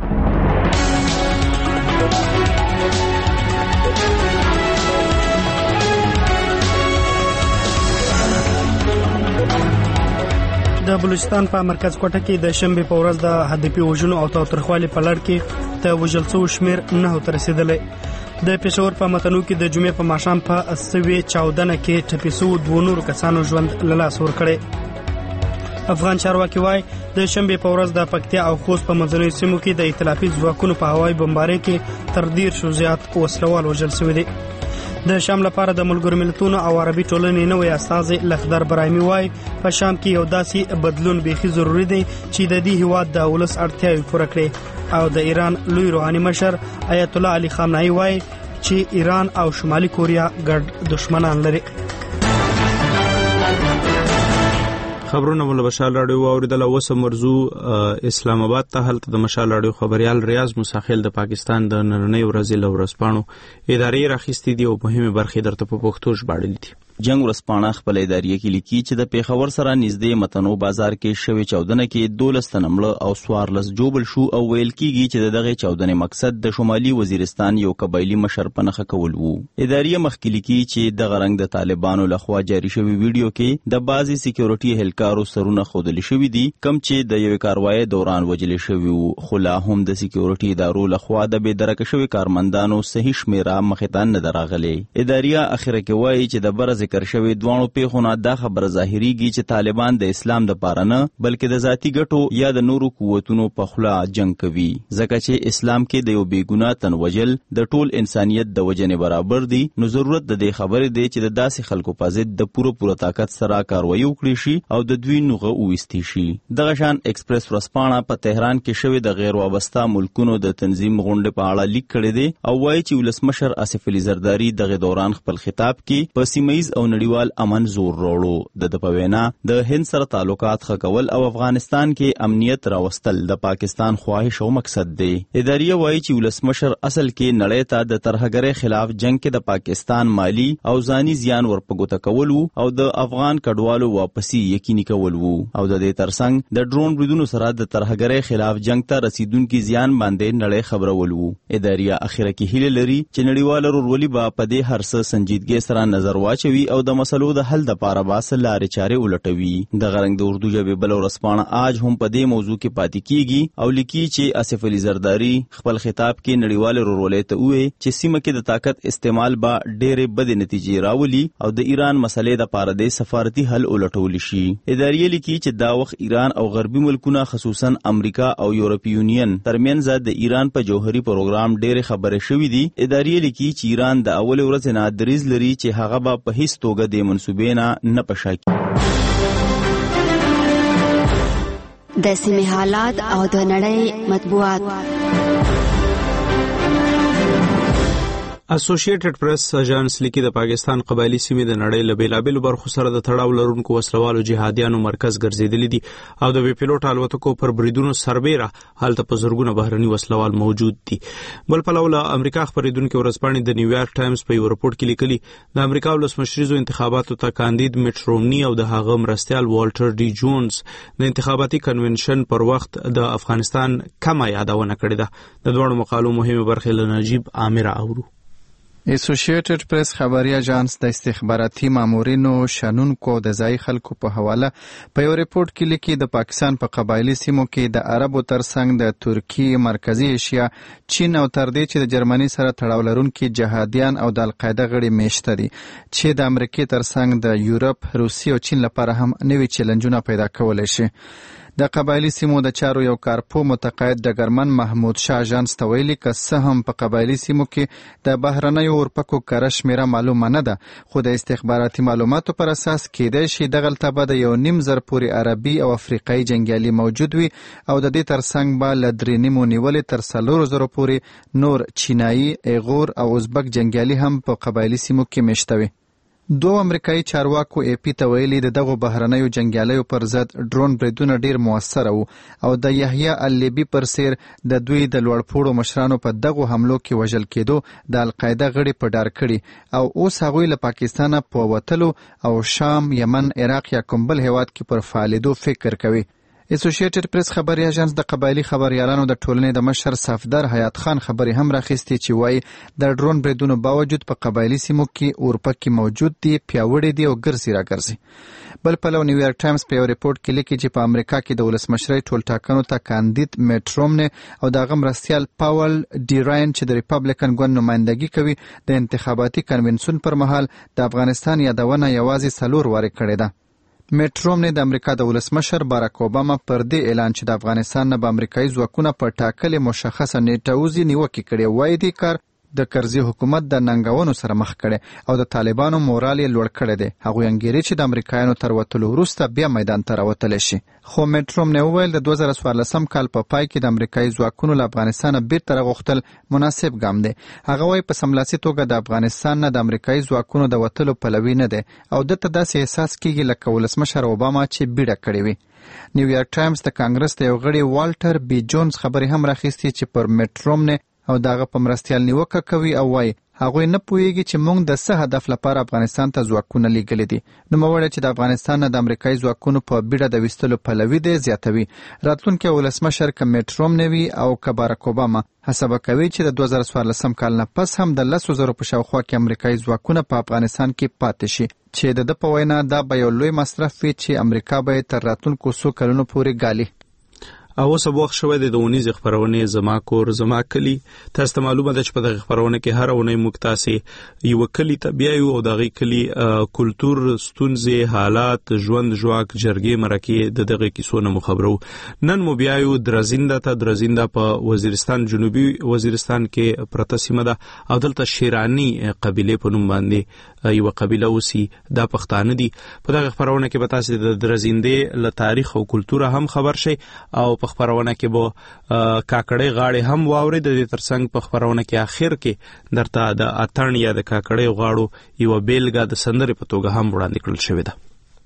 د بلوچستان په مرکز کوټه کې د شنبه په ورځ د هدفي وژنو او تاوتریخوالي په لړ کې د وژل شوو شمېر 9 ته رسیدلی. د پېښور په متنو کې د جمعې په ماښام په 14 کې ټپي شوو 2 نورو کسانو ژوند له لاسه ورکړی. افغان چارواکي وایي د شنبه په ورځ د پکتیا او خوست په منځنیو سیمو کې د ائتلافي ځواکونو په هوایي بمبارۍ کې تر 10 زیات وسلوال وژل شوي دي. د شام لپاره د ملګرو ملتونو او عربي ټولنې نوی استازی لخدر برایمي وایي په شام کې یو داسې بدلون بیخي ضروری دی چې د دې هیواد د ولس اړتیاوې پوره کړي. او د ایران لوی روحاني مشر آیت الله علي خامنه‌ای وایي چې ایران او شمالي کوریا ګډ دشمنان لري. خبرونه مول بشال رادیو اوریدل. اوس مرزو اسلام آباد ته هلته د مشال رادیو خبريال ریاض مساخیل د پاکستان د نړۍ ورځې لورسپانو ادارې راخستې دي او مهمه برخې درته په پښتو ژباړلې دي. جنگ ورسپانه خپل ادارې کې لیکي چې د پیښور سره نږدې متنو بازار کې شوی 14 کې 12 تنمړه او 14 جوبل شو او ویل کیږي چې دغه 14 مقصد د شمالي وزیرستان یو قبایلی مشر په نخښه کول وو. ادارې مخکې لیکي چې د غرنګ د طالبانو لخوا جاری شوی ویډیو کې د بازي سکیورټي هلکارو سرونه خودل شوی دي کم چې د یو کاروای دوران وجل شوی وو. خو لا هم د سکیورټي ادارو لخوا د بې درکه شوی کارمندانو صحیح شمیره مخیتان نه دراغلي. ادارې اخره کې وایي چې د بر ذکر شوی دوانو پیښونه دا خبره ظاهريږي چې طالبان د اسلام د پاره نه بلکې د ذاتی ګټو یا د نورو قوتونو په خلا جنگ کوي، ځکه چې اسلام کې د یو بیګناه تن وجل د ټول انسانيت د وجنې برابر دي. نو ضرورت د دې خبرې دی چې د داسې خلکو په ضد د پوره طاقت سره کاروایی وکړي شي او د دوی نوغه وېستي شي. دغه شان ایکسپریس ورسپانه په تهران کې شوی د غیر وابسته ملکونو د تنظیم غونډې په اړه لیک کړی دی او وایي چې ولسمشر آصف علي زرداری دغه دوران خپل خطاب کې په سیمایز او نړیوال امن زور وروړو. د پوینا د هند سره تعلقات خکول او افغانستان کې امنیت راوستل د پاکستان خواهش او مقصد دی. ادارې وایي چې ولسمشر اصل کې نړۍ ته د ترهګرۍ خلاف جنگ کې د پاکستان مالی او ځاني زیان ورپګوته کول او د افغان کډوالو واپسی یقیني کول او د دې ترڅنګ د ډرون بریدونو سره د ترهګرۍ خلاف جنگ ته رسیدونکو زیان باندې نړۍ خبرول وو. ادارې اخیره کې هیله لري چې نړیوال ورولي به په دې هر څه سنجیدګي سره نظر واچوي او د مسلو د حل د پاره باسل لارې چارې ولټوي. د غرنګ د اردو ژبې بل ورسپانه آج هم په دې موضوع کې پاتې کیږي او لیکي چې آصف علي زرداری خپل خطاب کې نړیوال ورولې ته وې چې سیمه کې د طاقت استعمال با ډېرې بد نتیجې راولي او د ایران مسلې د پاره د سفارتي حل ولټول شي. ادارې لیکي چې دا وخت ایران او غربي ملکونه خصوصا امریکا او یورپی یونین ترمنځ د ایران په جوهري پروګرام ډېرې خبرې شوې دي. ادارې لیکي چې ایران د اول ورځې نه دریز لري چې هغه به په هیڅ توګه د منسوبینا نه پښاکي. د سیمې حالات او د نړۍ مطبوعات. اسوسییټډ پریس اژانس لیکي د پاکستان قبایلی سیمې د نړۍ له بیلابیلو برخو سره د تړاو لرونکو وسلوالو جهادیانو مرکز ګرځېدلي دي او د بې پیلوټ الوتکو پر بریدونو سربیره هلته په زرګونه بهرني وسلوال موجود دي. بل پلو له امریکا خبرېدونکو ورځپاڼې د نیویارک ټایمز په یو رپورټ کې لیکلي د امریکا ولسمشریزو انتخاباتو ته کاندید میټ رومني او د هغه مرستیال والټر ډي جونز د انتخاباتي کنونشن پر وخت د افغانستان کمه یادونه کړې ده. د دوه مقالو مهمه برخه له نجیب عامر اورو. اسوسییټډ پریس خبري اژانس د استخباراتي مامورینو شنونکو د ځای خلکو په حواله په یو ریپورت کې لیکي د پاکستان په قبایلی سیمو کې د عربو ترڅنګ د ترکیه، مرکزی ایشیا، چین او تر دې چې د جرمني سره تړاو لرونکي جهادیان او د القاعده غړي میشته دي چې د امریکای ترڅنګ د یورپ، روسیې او چین لپاره هم نوي چیلنجونه پیدا کولای شي. د قبایلی سیمو د چارو یو کارپو متقاعد ډګرمن محمود شاه اژانس ته ویلي که څه هم په قبایلی سیمو کې د بهرنیو اورپکو کره شمیره معلومه نه ده، خو د استخباراتي معلوماتو پر اساس کېدای شي دغلته به د 1.5 زره پورې عربي او افریقایي جنګیالي موجود وي او د دې ترڅنګ به له 3.5 نیولې تر 4 زره پورې نور چینایي، ایغور او ازبک جنګیالي هم په قبایلی سیمو کې میشته وي. دوه امریکایي چارواکو ای پی ته ویلي د دغو بهرنیو جنګیالیو پر ضد ډرون بریدونه ډیر موثره وو او د یحیی اللیبي پر سیر د دوی د لوړپوړو مشرانو په دغو حملو کې وژل کېدو د القاعده غړي په ډار کړي او اوس هغوی له پاکستانه په وتلو او شام، یمن، عراق یا کوم بل هیواد کې پر فعالیدو فکر کوي. اسوسییټډ پریس خبري اژانس د قبایلی خبريالانو د ټولنې د مشر صفدر حیات خان خبري هم راخستي چې وایي د ډرون بریدونو باوجود په قبایلی سیمو کې اورپکي موجود دي، پیاوړي دي او ګرځي راګرځي. بل پلو نیویارک ټایمز په یو ریپورت کې لیکي چې په امریکا کې د ولسمشرۍ ټول ټاکنو ته کاندید میټ رومني او د هغه مرستیال پاول ډي راین چې د ریپبلیکن ګوند نمائندګي کوي د انتخاباتي کنونشن پر مهال د افغانستان یادونه یوازې 4 واره کړې ده. میټ رومني د امریکا د ولسمشر باراک اوباما پر دې اعلان چې د افغانستان نه به امریکایي ځواکونه په ټاکلې مشخصه نیټه وځي نیوکې کړې وایي دې کار د کرزي حکومت د ننګونو سره مخ کړي او د طالبانو مورال یې لوړ کړی دی. هغوی انګیري چې د امریکایانو تر وتلو وروسته بیا میدان ته راوتلی شي. خو میټ رومني وویل د 2014 کال په پای کې د امریکایي ځواکونو له افغانستانه بیرته راغوښتل مناسب ګام دی. هغه وایي په سملاسي توګه د افغانستان نه د امریکایي ځواکونو د وتلو پلوي نه دی او دته داسې احساس کیږي لکه ولسمشر اوباما چې بیړه کړې وي. نیویارک ټایمز د کانګرس د یو غړي والټر بي جونز خبري هم راخیستي چې پر میټ رومني او داغه په مرستیال نیوکه کوي او وایي هغوی نه پوهیږي چې موږ د څه هدف لپاره افغانستان ته ځواکونه لیږلي دي. نوموړی چې د افغانستان نه د امریکایي ځواکونو په بیړه د ویستلو پلوي دی زیاتوي. راتلونکی ولسمشر که میټ رومني وي او که باراک اوباما حسابه کوي چې د 2014 کال نه پس هم د 10,000 په شاوخوا کې امریکایي ځواکونه په افغانستان کې پاتې شي چې د په وینا دا به یو لوی مصرف وي چې امریکا به تر راتلونکو 100 کلونو پورې ګالي. او اوس وخت شوی د اونیز خبرونه زما کور زما کلی. تاسو ته معلومه ده چې په دغه خبرونه کې هر اونۍ موږ تاسو یو کلی ته بیا یو او دغه کلی کلچر، ستونزې، حالات، ژوند ژواک، جرګې مرکې د دغه کیسو نه خبرو. نن مو بیا یو درزنده په وزیرستان، جنوبي وزیرستان کې پرته سیمه ده او دلته شیرانی قبیله په نوم باندې یو قبیله اوسي د پښتانه دي. په دغه خبرونه کې به تاسو د درزنده له تاریخ او کلچر هم خبر شئ او په خبرونه کې به کاکړې غاړې هم واوري. د دې ترڅنګ په خبرونه کې اخر کې درته د اتن یا د کاکړې غاړو یو بیلګه د سندرې په توګه هم وړاندې کړل شوې ده.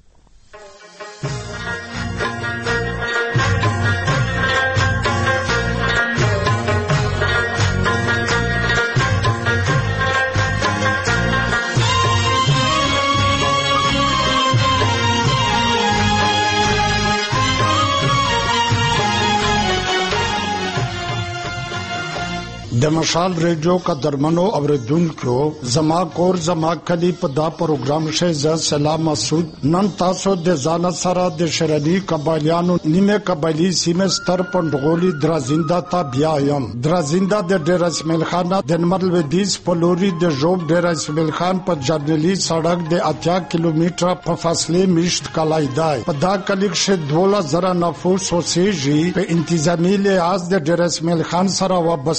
د مشال ریډیو کا درمنو اوریدونکو زما کور زما کلی په دا پروګرام شه ز سلام مسعود نن تاسو د ځان سره د شرنی قبایلیانو نیمه قبایلی سیمه ستر پندغولی درازنده تا بیا یم. درازنده د ډیر اسماعیل خان د نمرل ودیس پلوري د جوب ډیر اسماعیل خان په جرنلی سړک د 80 کیلومتره په فاصله میشت کلای دی. په دا کلیک شه 12,000 نفوس اوسېږي. په انتظامی لحاظ د ډیر اسماعیل خان سره وابسته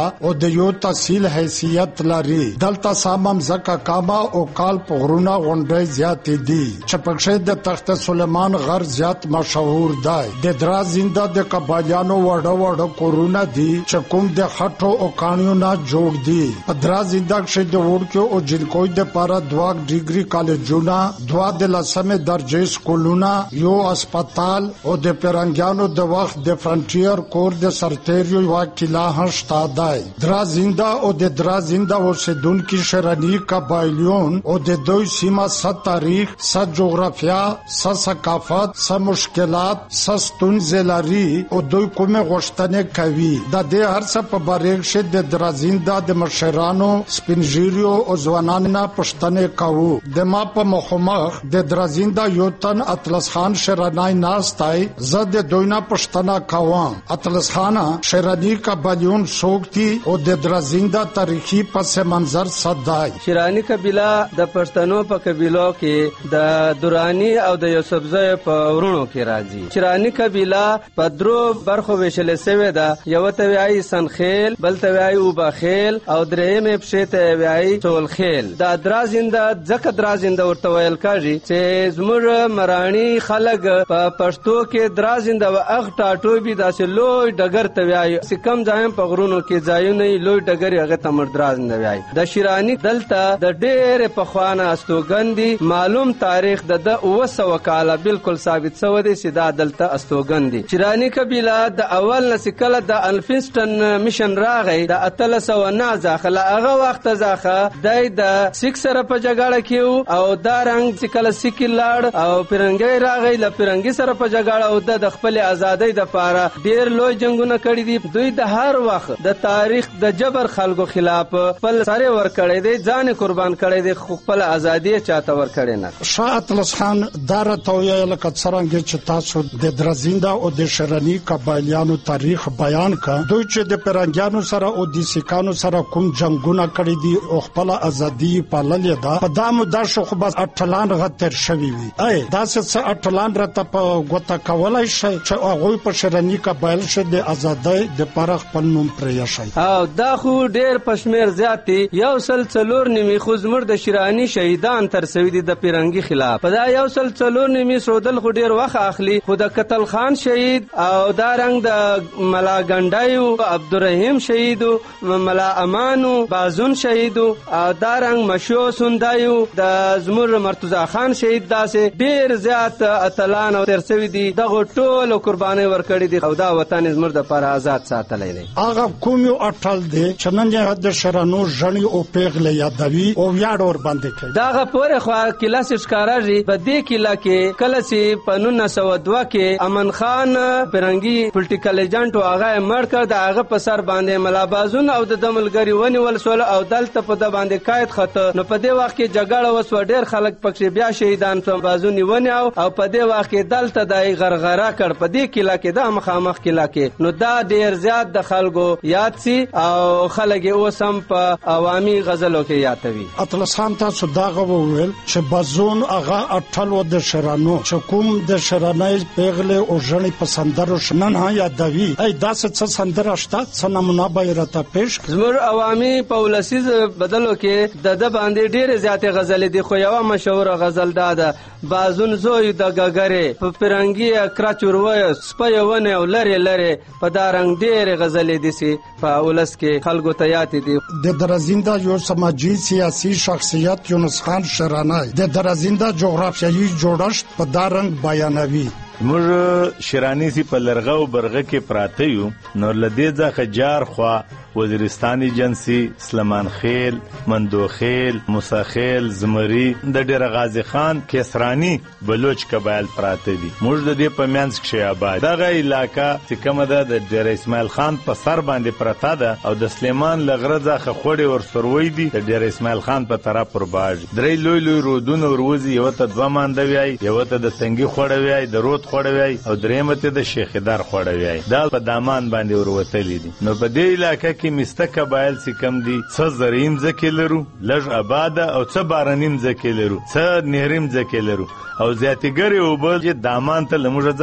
او د یو تحصیل حیثیت لري. دلته سامم زکه کاما او کال پغرونا غونډې زیات دي چې پکښې د تخت سلیمان غر زیات مشهور دی. د درازینده د قبایلیانو وړه کورونه دي چې کوم د خټو او کانیو نه جوړ دي. په درازینده کې د وړکو او جنکوي د پاره 2 ډیګري کالجونه، 2 د لسمه درجه سکولونه، یو هسپتال او د پیرنګیانو د وخت د فرنټیر کور د سرتیریو واکیلا هشتا دی. درازینده او د درازینده اوسیدونکو شرنی قبایلیون او د دوی سیمه ست تاریخ، ست جغرافیا، ست ثقافت، ست مشکلات، ست ستونزې لري او دوی کومه غوښتنه کوي. د دې هر څه په باره کې د درازینده د مشرانو، سپینږیرو او ځوانانو پښتنه کوو. د ما په مخمخ د درازینده یو تن اطلس خان شرنای ناستای. زه د دوینا پښتنه کوم. اطلس خان شرنی قبایلیون سوکتی او د درازینده تاریخي پس منظر صدای. شرانی قبیله د پښتنو په قبیلو کې د دورانی او د یوسفزی په ورونو کې راځي. شرانی قبیله په درو برخو ویشل شوې ده. یو ته وایي سنخیل، بل ته وایي اوبخیل او درېمه پښې ته وایي ټولخیل. د درازینده ځکه درازینده ورته ویل کاږي چې زموږ مرانی خلک په پښتو کې درازینده او اغ ټاټوبي داسې لوی ډګر ته وایي. سکم ځایم په غرونو کې ځایونه لوی ډګر هغه ته درازینده وایي. د شیرانی دلته د ډېر په خوانه استوګندي معلوم تاریخ د 900 کاله بالکل ثابت شوی دی چې دا دلته استوګندي. شیرانی قبیله د اول نسکله د الفینستون میشن راغی د 809 ځخه هغه وخت ځخه د سیک سره په جګړه کې او دا رنګ چې کله سیک لاړ او پیرنګي راغی ل پیرنګي سره په جګړه او د خپل ازادۍ د لپاره ډیر لوی جنگونه کړی دي. دوی د هر وخت د تاریخ د جبر خلکو خلاف خپل سره ور کړی دي، ځان قربان کړی دي، خپل ازادي چاته ور کړی نه. شاه اطلس خان دار تویا لکه څنګه چې تاسو د درازینده او د شرنی قبایلیانو تاریخ بیان کړ. دوی چې د پیرنګیانو سره او د سیکانو سره کوم جنگونه کړی دي او خپل ازادي پاللې ده. په دامو دا شو خو بس اټلان غتر شوی وي. دا څه اټلان راته په غوته کولای شي چې هغه په شرنی قبایل شه د ازادۍ د پرخ په نوم پرې شي. او دا خو ډیر پښمیر زیاتی یو سل څلور نیمه خو زمر د شیرانی شهیدان تر سوي دي د پیرنګي خلاف. په دا یو سل څلور نیمه سودل خو ډیر وخت اخلي. خو د قتل خان شهید او دا رنګ د ملا ګندایو عبدالرحیم شهید، ملا امانو بازون شهید او دا رنګ مشو سندایو د زمر مرتضی خان شهید. داسې ډیر زیات اتلان او ترسوي دي دغه ټول قرباني ورکړي دي او دا وطن زمر د پر آزاد ساتلای دي. هغه کوم یو اټل دي چې نن یې د شرانو ژړی او پیغله یادوي او یاد ور باندې کوي. داغه پورې خو کلاس ښکاراږي په دې کلا کې کله چې په 1902 کې امن خان پرنګي پولیټیکل ایجنټ او هغه مړ کړ. د هغه په سر باندې ملابازون او د دملګری ونیول سول او دلته په د باندې قائد خط. نو په دې وخت کې جګړه وسو، ډیر خلک پکې بیا شهیدان شو، بازونی ونیو او په دې وخت کې دلته د غرغره کړ په دې کلا کې د مخامخ کلا کې. نو دا ډیر زیات د خلکو یاد سي او خلک اوسم په عوامي غزلو کې یادوي. اطلس خان تاسو دا غوول چې بازون هغه اټل و د شرانو چې کوم د شرانای پیغله او ژړی په سندرو شنن ها یادوي. ای دا څه سندره شته څه نمونه بیرته پیش زمر عوامي په ولسیز بدلو کې د باندې ډیر زیات غزل دي. خو یو مشهور غزل ده بازون زوی د ګګره په پرنګي کراچوروي سپيونه او لری لری په دارنګ ډیر غزل دي سي په ولس کې خلکو ته یاد دي. د درازینده یو سماجی سیاسي شخصیت یونس خان شرانای د درازینده جغرافیایي جوړښت په دارنګ بیانوي. موږ شرانی سي په لرغه او برغه کې پراته یو. نو لدې ځخه جار خوا وزیرستان ایجنسی، سلمان خیل، مندوخیل، موسی خیل، زمری، د ډیر غازی خان، کسرانی بلوچ قبایل پراته دي. موږ د دې په منځ کې آباد. دغه علاقہ چې کومه ده د ډیر اسماعیل خان په سر باندې پراته ده او د سلیمان لغره ځخه خوړې ور سروي دي. د ډیر اسماعیل خان په طرف پر باج درې لوی لوی رودونه وروزي. یو ته 2 مانده وی، یو ته د تنګي خوړه وی، د رود خوړه وی او درېمه ته د شیخدار خوړه وی. دا په دامان باندې وروتلې دي. نو په دې علاقہ کې مسته قبایل سي کم دي. څه زرین ځکه لرو، لږ آباد او څه بارانین ځکه لرو، څه نهریم ځکه لرو او زیاتګری او بل چې دامان ته لموږه ځکه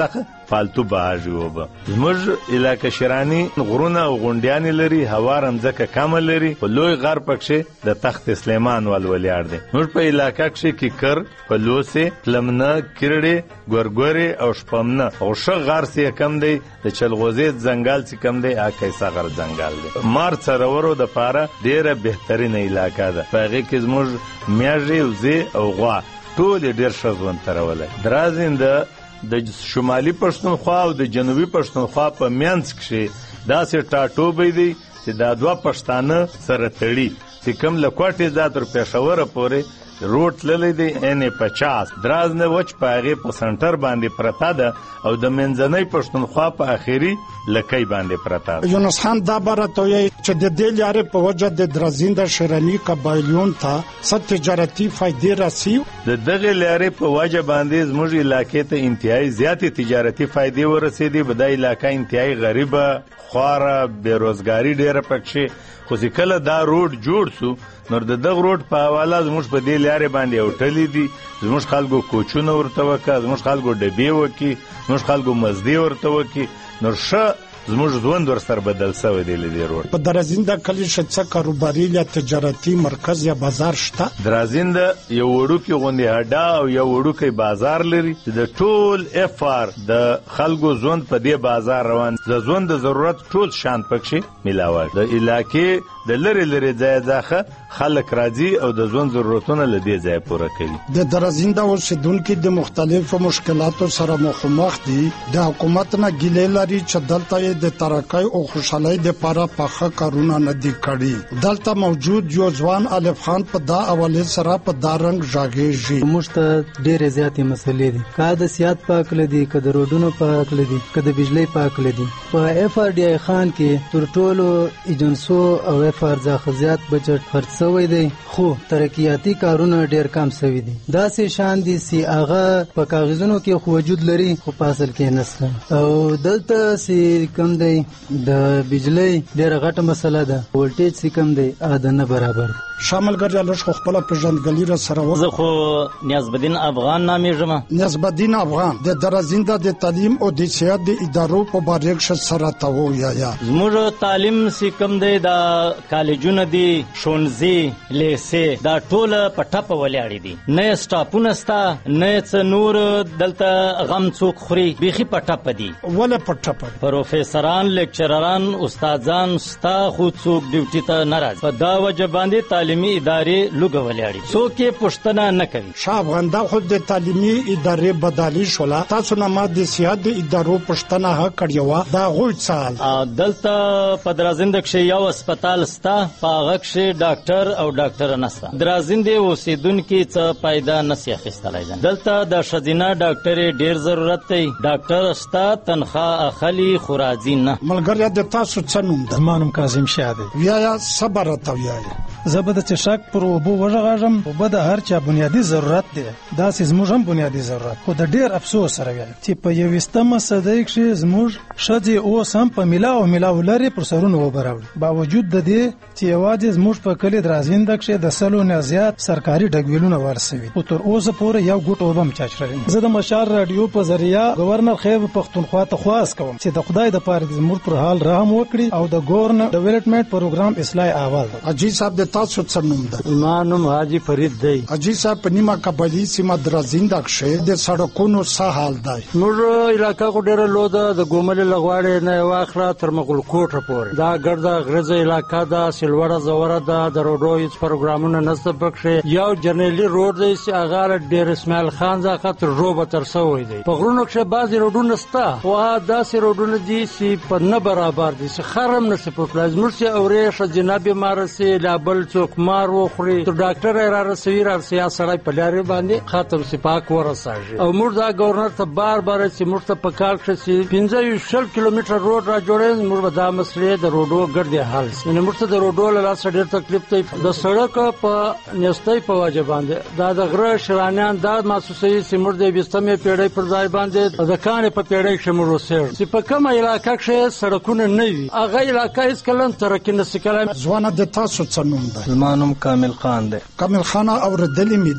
فالتو بهاږي وبه. زموږ علاقه شرانی غرونه او غونډیان لري، هوا رمځکه کم لري، په لوی غر پکښې د تخت سلیمان ول ولیار دی. موږ په علاقه کې کیکر، پلوسه، پلمنه، کړړې، ګورګورې او شپمنه او ش غر سي کم دی، د چلغوزې ځنګل سي کم دی، اکیسا غر ځنګل دی. مار څرورو د پاره ډیره بهترینه علاقه ده. په کې زموږ میاږي وزې او غوا ټول ډیر ښه ژوند ترولای. درازنده د شمالي پښتونخوا او د جنوبي پښتونخوا په منځ کې داسې ټاټوبې دي چې دا دوه پښتانه سره تړي چې کوم له کوټې ځا تر پېښوره پورې روټ تللی دی N50. درازنه وچ په هغې په سنټر باندې پرته ده او د منځنۍ پښتونخوا په اخري لکۍ باندې پرته ده. یونس خان دا راته وایي چې د دې لارې په وجه د درازنده شرني قبایلیون ته څه تجارتي فایدې راسي. د دغې لارې په وجه باندې زموږ علاقې ته انتهایی زیاتې تجارتي فایدې ورسېدې. به دا علاقه انتهایی غریبه، خواره، بېروزګاري ډېره پکښې. خو چې کله دا روډ جوړ سو نو د دغه روډ په حواله زموږ په دې لارې باندې یو ټلې دي. زموږ خلکو کوچونه ورته وکړه، زموږ خلکو ډبې وکړي، زموږ خلکو مزدې ورته وکړي. نو ښه زموږ ژوند ورسره بدل شوی دی له دې روډ. په درازنده کلي کې څه کاروباري یا تجارتي مرکز یا بازار شته؟ درازنده یو وړوکی غوندې هډه او یو وړوکی بازار لري چې د ټول افار د خلکو ژوند په دې بازار روان. د ژوند د ضرورت ټول شان پکښې ملاوي. د علاقې د لری لری ځای ځخه خلک راځي او د ژوند ضرورتونه له دې ځای پوره کوي. د درازنده اوسیدونکو د مختلفو مشکلاتو سره مخامخ دي. د حکومت نه ګیلې لري چې دلته د ترقۍ او خوشحالۍ لپاره پخه کارونه نه دي کړي. دلته موجود یو ځوان الف خان په دا اولې سره په دا رنګ ژاغېږي. موږ ته ډېرې زیاتې مسلې دي، که د سیاحت په هکله دي، که د روډونو په هکله دي، که د بجلۍ په هکله دي. په FRDI خان کې تر ټولو ایجنسو او FR څخه زیات بجټ خرڅ شوی دی، خو ترقیاتي کارونه ډېر کم شوي دي. داسې شان دي چې هغه په کاغذونو کې خو وجود لري خو په اصل کې نشته. او دلته چې کم دی د بجلی ډیره غټه مسله ده، ولټیج چې کم دی اده نه برابر. شامل ګرځي لږ خپل پیژندګلوي را سره وکړه. زه خو نیازبدین افغان نامېږم. نیازبدین افغان د درازنده د تعلیم او د سیاحت د ادارو په باره کې سره تاو یا زموږ تعلیم چې کم دی دا کالجونه دي، ښوونځي، لیسې دا ټول په ټپه ولاړې دي. نه سټاپونه سته، نه څه نور دلته غم څوک خوري، بیخي په ټپه دي. ولې په ټپه؟ پروفیسران، لیکچرران، استادان ستا خو څوک ډیوټي ته نه راځي. په دا وجه باندې تعلیمي ادارې لوګه ولاړې، څوک یې پوښتنه نه کوي. شاه افغان دا خو د تعلیمي ادارې بدالي شوله. تاسو نه ما د سیاحت د ادارو پوښتنه کړې وه، دا غوښ سال دلته په درازنده کې یو هسپتال ستا، په هغه کې ډاکټر او ډاکټر نسته. درازنده اوسیدونکو څه پیدا نشي اخیستلای. دلته د ښځینه ډاکټر ډیر ضرورت دی. ډاکټر ستا تنخواه اخلي خو راځي نه. ملګری د تاسو څه نوم ده؟ زما نوم کاظم شاه دی. ویا صبر ته ویاي. زه به د چشک پر اوبو وژغاږم، اوبه د هر چا بنیادي ضرورت دی. داسې زموږ هم بنیادي ضرورت، خو د ډېر افسوس سره وایم چې په 21مه صدۍ کې زموږ ښځې اوس هم په میلاو لرې پر سرونو اوبه راوړي، باوجود د دې چې یوازې زموږ په کلي درازنده کې د 100 نه زیات سرکاري ډګویلونه ورسوي، خو تر اوسه پورې یو ګوټ اوبه هم چا چړلې. زه د مشال رادیو په ذریعہ گورنر خیب پښتونخوا ته خواست کوم چې د خدای د پاره زموږ پر حال رحم وکړي او د گورنر ډیولپمنٹ پروګرام اصلاح احوال. اجي صاحب د تاسو څه نوم ده؟ ما نوم حاجی فرید دی. اجي صاحب په نیمه قبایلی سیمه درازنده کې د سړکونو څه حال دی؟ موږ علاقه کو ډیره لوده د ګومل لغواړې نه واخره تر مغول کوټه پورې دا ګرځه غرزه علاقه ده، سلوړه زوره ده، د روډو هیڅ پروګرامونه نشته پکښې. یو جرنیلی روډ دی چې هغه ډیر اسماعیل خان ځخه تر روبه تر سوی دی. په غرونو کې بعضې روډونه شته خو داسې روډونه دي چې په نه برابر دي چې خرم نشي پکړای. زموږ چې اورې ښځینه بیماره سي لا بل څوک مار وخوري، تر ډاکټر یې را رسوي راسیا سړی په لارې باندې ختم سي پاک ورساږي. او موږ دا گورنر ته بار چې موږ ته په کال کې چې 15 کیلومتر روډ را جوړې، موږ به دا مسلې د روډو ګردې حل شي. یعنې موږ ته د روډو له لاسه ډېر تکلیف دی. د سړک په نیستۍ په وجه باندې دا د غره شرانیان دا محسوسوي چې موږ د 20مې پیړۍ پر ځای باندې د کانې په پیړۍ کې موږ اوسېږو چې په کومه علاقه کې سړکونه نه وي هغه علاقه هېڅکله ترقي نشي کولی. ځوانه د تاسو څه نوم دی؟ زما نوم کامل خان دی. کامل خان اورېدلې مې دي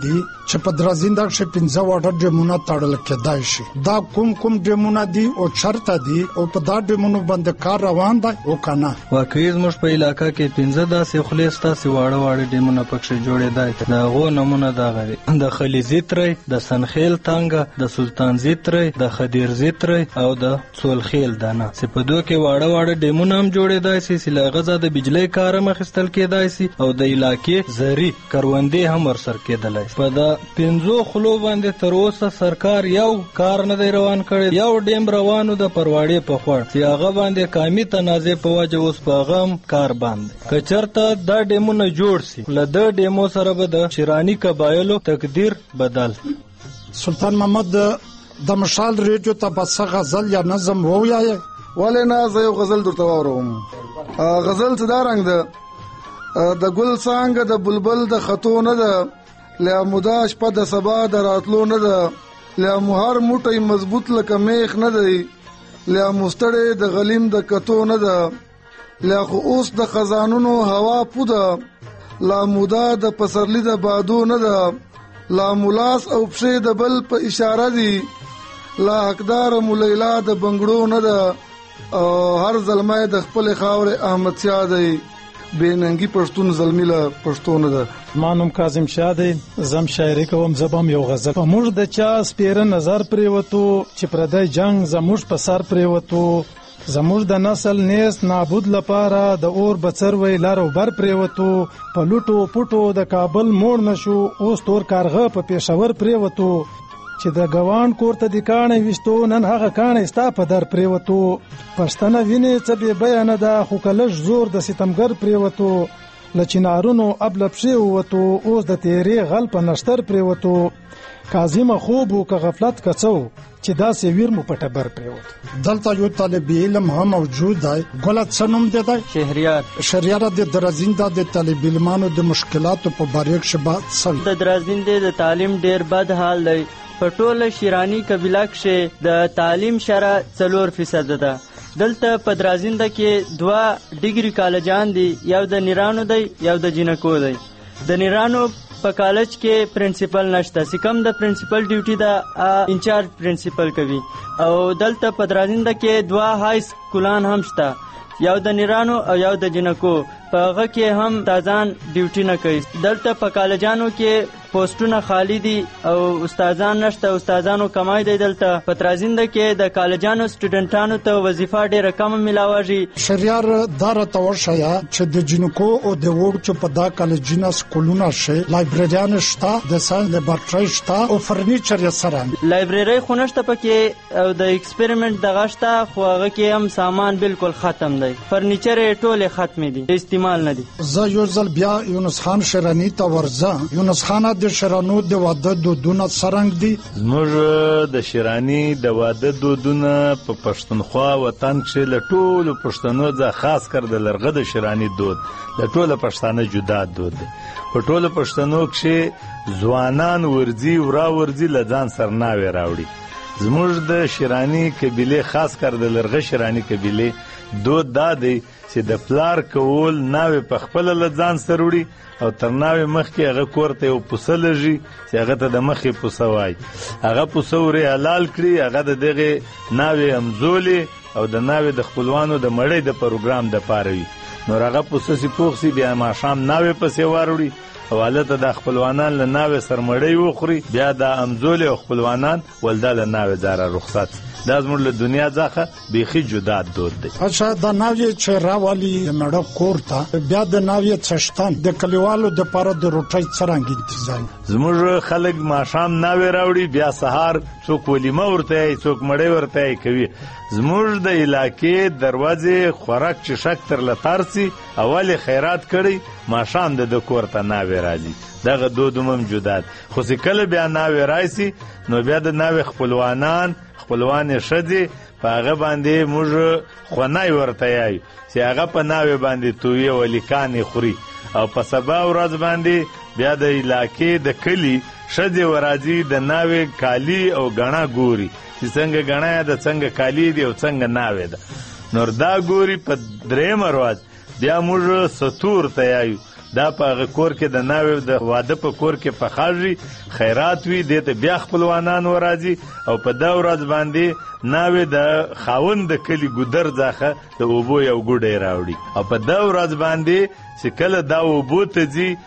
چې په درازینده کې 15 واټه ډیمونه تړل کېدای شي. دا کوم ډیمونه دي او چرته دي او په دا ډیمونو باندې کار روان دی او کنه؟ واقعي زموږ په علاقې کې 15 داسې خلیستا سي واړه ډیمونه پکې جوړېدای. دا غو نمونه دا غري د خلیزي ترې، د سنخیل تانګه، د سلطانزي ترې، د خدیرزي ترې او د څولخیل دانه. چې په دوه کې واړه ډیمونه هم جوړېدای سي چې لغزه د بجلی کار مخستل کېدای سي او د علاقې زری کروندې هم ورسره کېدلای. په دا 15 خلو باندې تر اوسه سرکار یو کار نه دی روان کړی. یو ډیم روانو د پرواړې په خور چې هغه باندې قومي تنازع په وجه اوس په غم کار باندې کچرته دا ډیمونه جوړ سي. له د ډیمو سره به د شیرانی قبایلو تقدیر بدل. سلطان محمد د مشال ریډیو ته بس غزل یا نظم ووایي؟ ولې نه، زه یو غزل درته واورم. غزل څه دا رنګ ده: د ګل څانګه د بلبل د خطو نه ده، له مودا شپه د سبا د راتلو نه ده، له مهر موټی مضبوط لکه میخ نه دی، له مستړی د غلیم د کتو نه ده، له خو اوس د خزانونو هوا پوده، لا مودا د پسرلی د بادو نه ده، لا ملاس او پښې د بل په اشاره دي، لا حقدار مولیلا د بنګړو نه ده، او هر زلمه د خپل خاورې احمد شاه دی، بیننګي پښتون زلمی له پښتو نه ده. ما نوم کاظم شاه دی، زم شاعري کوم. زبم یو غزل: په موږ د چا سپیره نظر پریوتو، چې پردی جنگ زموږ په سر پریوتو، زموږ د نسل نیست نابود لپاره د اور بڅر وی لارو بر پریوتو، په لوټو پټو د کابل موړ نشو، اوس تور کارغه په پېښور پریوتو، چې د ګوان کور ته د کاڼې وشتو، نن هغه کاڼې ستا په در پریوتو، پښتنه وینې څه بې بیه نه ده، خو کلش زور د ستمګر پریوتو، له چنارونو اب له پښې ووتو، اوس د تیرې غل په نشتر پریوتو، کاظمه خوب و که غفلت کڅو، چې داسې ویر مو په ټبر پریوتو. دلته یو طالب علم هم موجود دی. ګوله څه نوم دی؟ شهریار د درازینده د طالب علمانو د مشکلاتو په باره کې به څه؟ د درازینده د تعلیم ډیر بد حال دی. په ټوله شیرانی قبیله کې د تعلیم شرح 4% ده. دلته په درازینده کې 2 ډیګري کالجان دي، یو د نیرانو دی یو د جنکو دی. د نیرانو په کالج کې پرنسپل نشته، سکم د پرنسپل ډیوټي د انچارج پرنسپل کوي. او دلته په درازینده کې 2 های سکولان هم شته، یو د نیرانو او یو د جنکو. په هغه کې هم تازان ډیوټي نه کوي. دلته په کالجانو کې پوسټونه خالی دي او استادان نشته، استادانو کمای دی. دلته په درازینده کې د کالجانو سټوډنټانو ته وظیفه ډیره کم ملاوږي. شریار دار توشیا چې د جنکو او د وړو په دا کالجینه سکولونه شي، لایبرریان شته، د ساينس لیبارټری شته او فرنیچر یې سره. لایبرری خو نشته پکې او د ایکسپریمنت دغه شته، خو هغه کې هم سامان بالکل ختم دی، فرنیچر ټول ختم دي، استعمال نه دي. زه یو ځل بیا یونس خان شیرانی ته ورځم. یونس خان د شیرانو د واده دودونه څرنګه دي؟ زموږ د شیرانی د واده دودونه په پښتونخوا وطن کې له ټولو پښتنو ځکه خاص کر د لرغه د شیرانی دود له ټولو پښتانه جدا دود دی. په ټولو پښتنو کې ځوانان ورځي ورځي له ځان سرناوي راوړي. زموږ د شیرانی قبیله خاص کر د لرغه شیرانی قبیله دود دا دی چې د پلار کول ناوې په خپل لځان سروړي او تر ناوې مخکې هغه کورته یو پوسه لږي چې هغه ته د مخې پوسه وای، هغه پوسه ورې حلال کړي، هغه د دغه ناوې امزولې او د ناوې د خپلوانو د مړۍ د پروګرام د پاره وي. نو هغه پوسه سي پوښ سي بیا ماښام ناوې پسې واروړي او حالته د خپلوانان له ناوې سرمړۍ وخوري، بیا د امزولې او خپلوانان ولدا له ناوې زاره رخصت. دا زموږ له دنیا څخه بیخي جدا دود دی. اچھا د ناوې چې راوالي مړه کور ته بیا د ناوې څشتن د کلیوالو د پاره د روټۍ څرنګه تنظیم؟ زموږ خلک ماښام ناوې راوړي، بیا سهار څوک ولیمه ورته څوک مړۍ ورته کوي. زموږ د علاقې دروازې خوراک چې شک تر لتارسي اول خیرات کړي، ماښام د کور ته ناوې راځي. دغه دود هم جدا دی. خو چې کله بیا ناوې راشي نو بیا د ناوې خپلوان شدي په هغه باندې موږ خونای ورته یایو چې هغه په ناوې باندې توی او لیکانې خوري او په سبا ورځ باندې بیا د علاقې د کلی شدي ورازي د ناوې کالی او غنا ګوري چې څنګه غنا د څنګه کالی دی او څنګه ناوې ده. نور دا ګوري په درېم ورځ بیا موږ ستور ته یایو. دا په کور کې د ناوې د واده په کور کې پخاږي خیرات وي دته بیا خپلوانان ورازي او په دا ورځ باندې ناوې د خاوند د کلی ګودر ځخه د اوبو یو ګوډه راوړي او په دا ورځ باندې چې کله دا اوبو ته ځي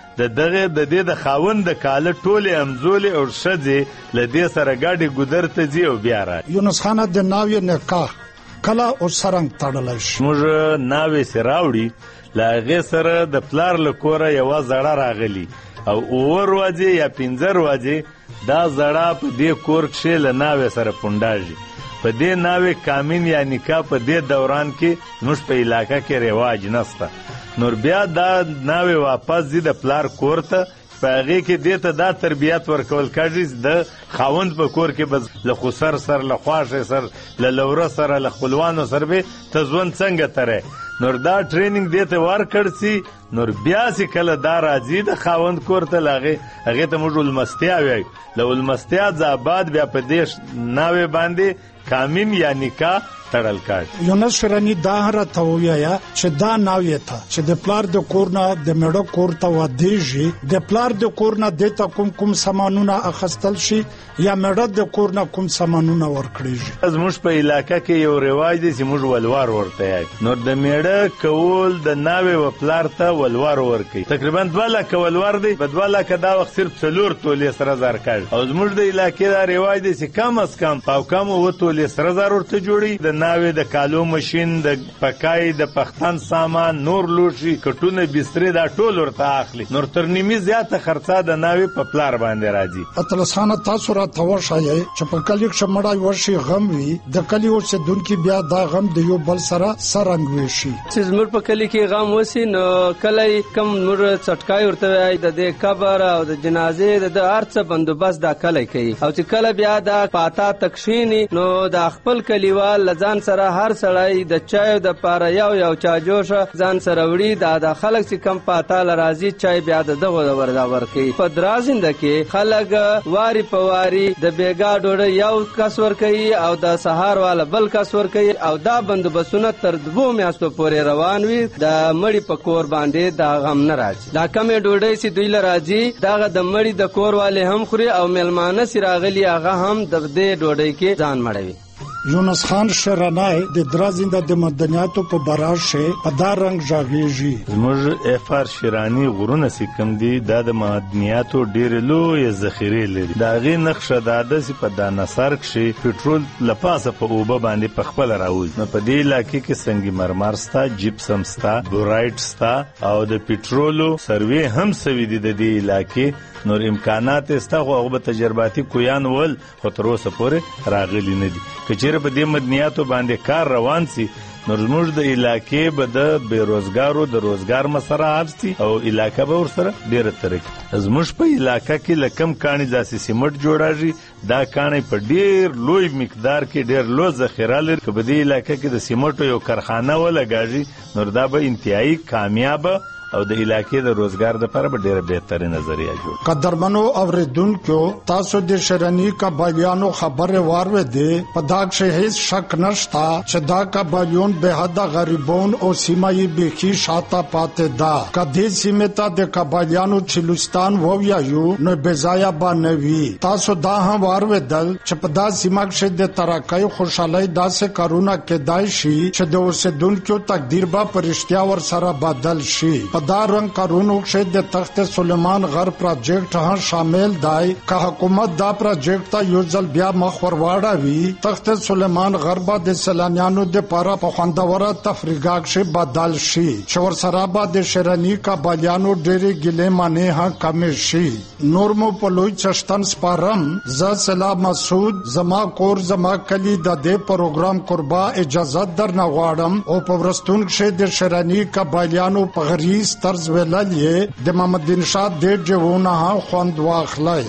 د دې د خاوند د کاله ټولې امزولې او ښځې له دې سره ګاډي ګودر ته ځي او بیا راځي. یونس خان د ناوې نکاح کله او سرنګ تړلی شي؟ موږ ناوې سره راوړي له هغې سره د پلار له کوره یوه زړه راغلي او 4 ورځې یا 15 ورځې دا زړه په دې کور کښې له ناوې سره پونډاږي. په دې ناوې کامین یا نکاح په دې دوران کې زموږ په علاقه کې رواج نسته. نور بیا دا ناوې واپس ځي د پلار کور ته په هغې کې دې ته دا تربیت ورکول کېږي د خاوند په کور کې به له خسر سره له خواښې سره له لوره سره له خپلوانو سره به ته ژوند څنګه ترې نور دا ټریننګ دې ته ورکړ سي. نور بیا چې کله دا راځي د خاوند کور ته هغې ته موږ المستیا وایو. له المستیا ځاباد بیا په دې ناوې باندې کامین یا نکاح تړل کاږي. یونس شرانی دا راته ووایه چې دا ناوې ته چې د پلار د کور نه د میړه کور ته ودېږي د پلار د کور نه دې ته کوم سامانونه اخیستل شي یا میړه د کور نه کوم سامانونه ورکړېږي؟ زموږ په علاقه کې یو رواج دی چې موږ ولوار ورته یایو. نور د میړه کول د ناوې و پلار ته ولوار ورکوي. تقریبا 2 لکه ولوار دی. په 2 لکه دا وخت صرف 4 تولې سره زر کاږي او زموږ د علاقې دا رواج دی چې کم از کم په کم 2 تولې سره زر ورته جوړي. د ناوې د کالو ماشین د پکای د پختن سامان نور لوشي کټونه بسترې دا ټول ورته اخلي. نور تر نیمه زیاته خرڅه د ناوې په پلار باندې راځي. اطلسانه تاسو را توشایي چې په کلی کې شمړای ورشي غم وي د کلی اوسیدونکو بیا دا غم د یو بل سره سرنګ وشي. چې زموږ په کلی کې غم وسی نو کلی کم نور چټکای ورته وای د قبر او د جنازې د ارڅ بندوبست دا کلی کوي او چې کله بیا دا پاتا تکشینی نو د خپل کلیوال لزان سره هر سړی د چای د پاره یو چا جوشه ځان سره وړي د خلک چې کم پاتا لرازي چای بیا دغه وردا ورکي. په درازنده کې خلک واری په واری د بیګا ډوډۍ یو کس ورکي او د سهار والا بل کس ورکي او دا بندوبستونه تر 2 میاشتو پورې روان وي. د مړی په کور باندې دا غم نه راځي. دا کمې ډوډۍ چې دوی لراځي داغه د مړی د کور والے هم خوري او ملمانه سي راغلي هغه هم د دې ډوډۍ کې ځان مړوي. یونس خان شرنای د درازنده د مدنیاتو په براج شه په دا رنگ ژاغېږي. زموږ افار شیرانی غرونه سکم دي دا د مدنیاتو ډېر لوی ذخیره لري. دا غي نقشه داده چې په دانسار کې پټرول لپاسه په اوبه باندې په خپل راوځي. نو په دې علاقې کې سنگ مرمر ستا جپسم ستا بورایټ ستا او د پټرولو سروې هم سوي دي د دې علاقې. نور امکانات استا خو هغه تجرباتي کویان ول خو تر اوسه پورې راغلي نه دي. کچېره په دې مدنیاتو باندې کار روان سي نور زموږ د علاقې به د بیروزګارو د روزګار مسره حبستي او علاقه به ورسره ډېره ترقي. زموږ په علاقه کې لکم کاڼي داسې سیمټ جوړاږي. دا کاڼي په ډېر لوی مقدار کې ډېر لوی ذخیره لري. که په دې علاقه کې د سیمټو یو کارخانه ولګاږي نور دا به انتهایی کامیابه او د علاقې د روزګار لپاره به ډېره بهتره نظریه جوړ. قدرمنو اوریدونکو تاسو د شرنی قبایلیانو خبره واورېدې. په دا کې هیڅ شک نشته چې دا قبایلیون به حد غریبون او سیمایي بخي شاته پاتې ده. کدی سیمه ته د قبایلیانو چلوستان وویایو نو بزایا باندې تاسو دا هم واورېدل چې په دا سیمه کې د ترقۍ خوشحالي داسې کارونه کېدای شي چې د اوسیدونکو تقدیر به پرشتیا ور سره بدل شي. دا رنگ کارونو کې د تخت سلیمان غر پروجیکټ هم شامل دی. که حکومت دا پروجیکټ ته یو ځل بیا مخ ورواړوي تخت سلیمان غر به د سیلانیانو د لپاره په خوندوره تفریحګاه کې بدل شي چې ورسره به د شرنی قبایلیانو ډېرې ګیلې مانې هم کم شي. نور مو په لوی چشتن سپارم زه سلام مسعود زما کور زما کلی د دې پروګرام قربا اجازه درنه غواړم او په ورستون کې د شرنی قبایلیانو په غریز طرز ویلې د محمد بن شاه د جوونه خوند واخلای.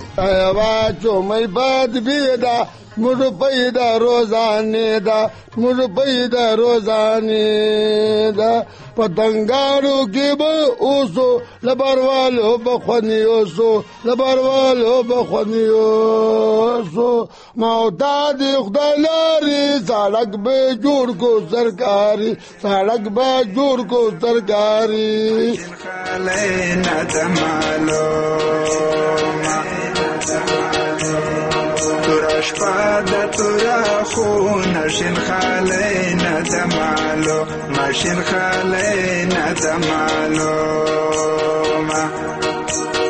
واچو مې باد بيدا مړ پیدا روزانه دا مړ پیدا روزانه دا پتنګانو کې به اوسو لبروالو بخونی اوسو لبروالو بخونی اوسو موتا دی خدای لاري سړک به جوړ کو سرکاري سړک به جوړ کو سرکاري خلینا دمالو تورش پادا تورا خون شین خلینا دمالو ماشین خلینا دمالو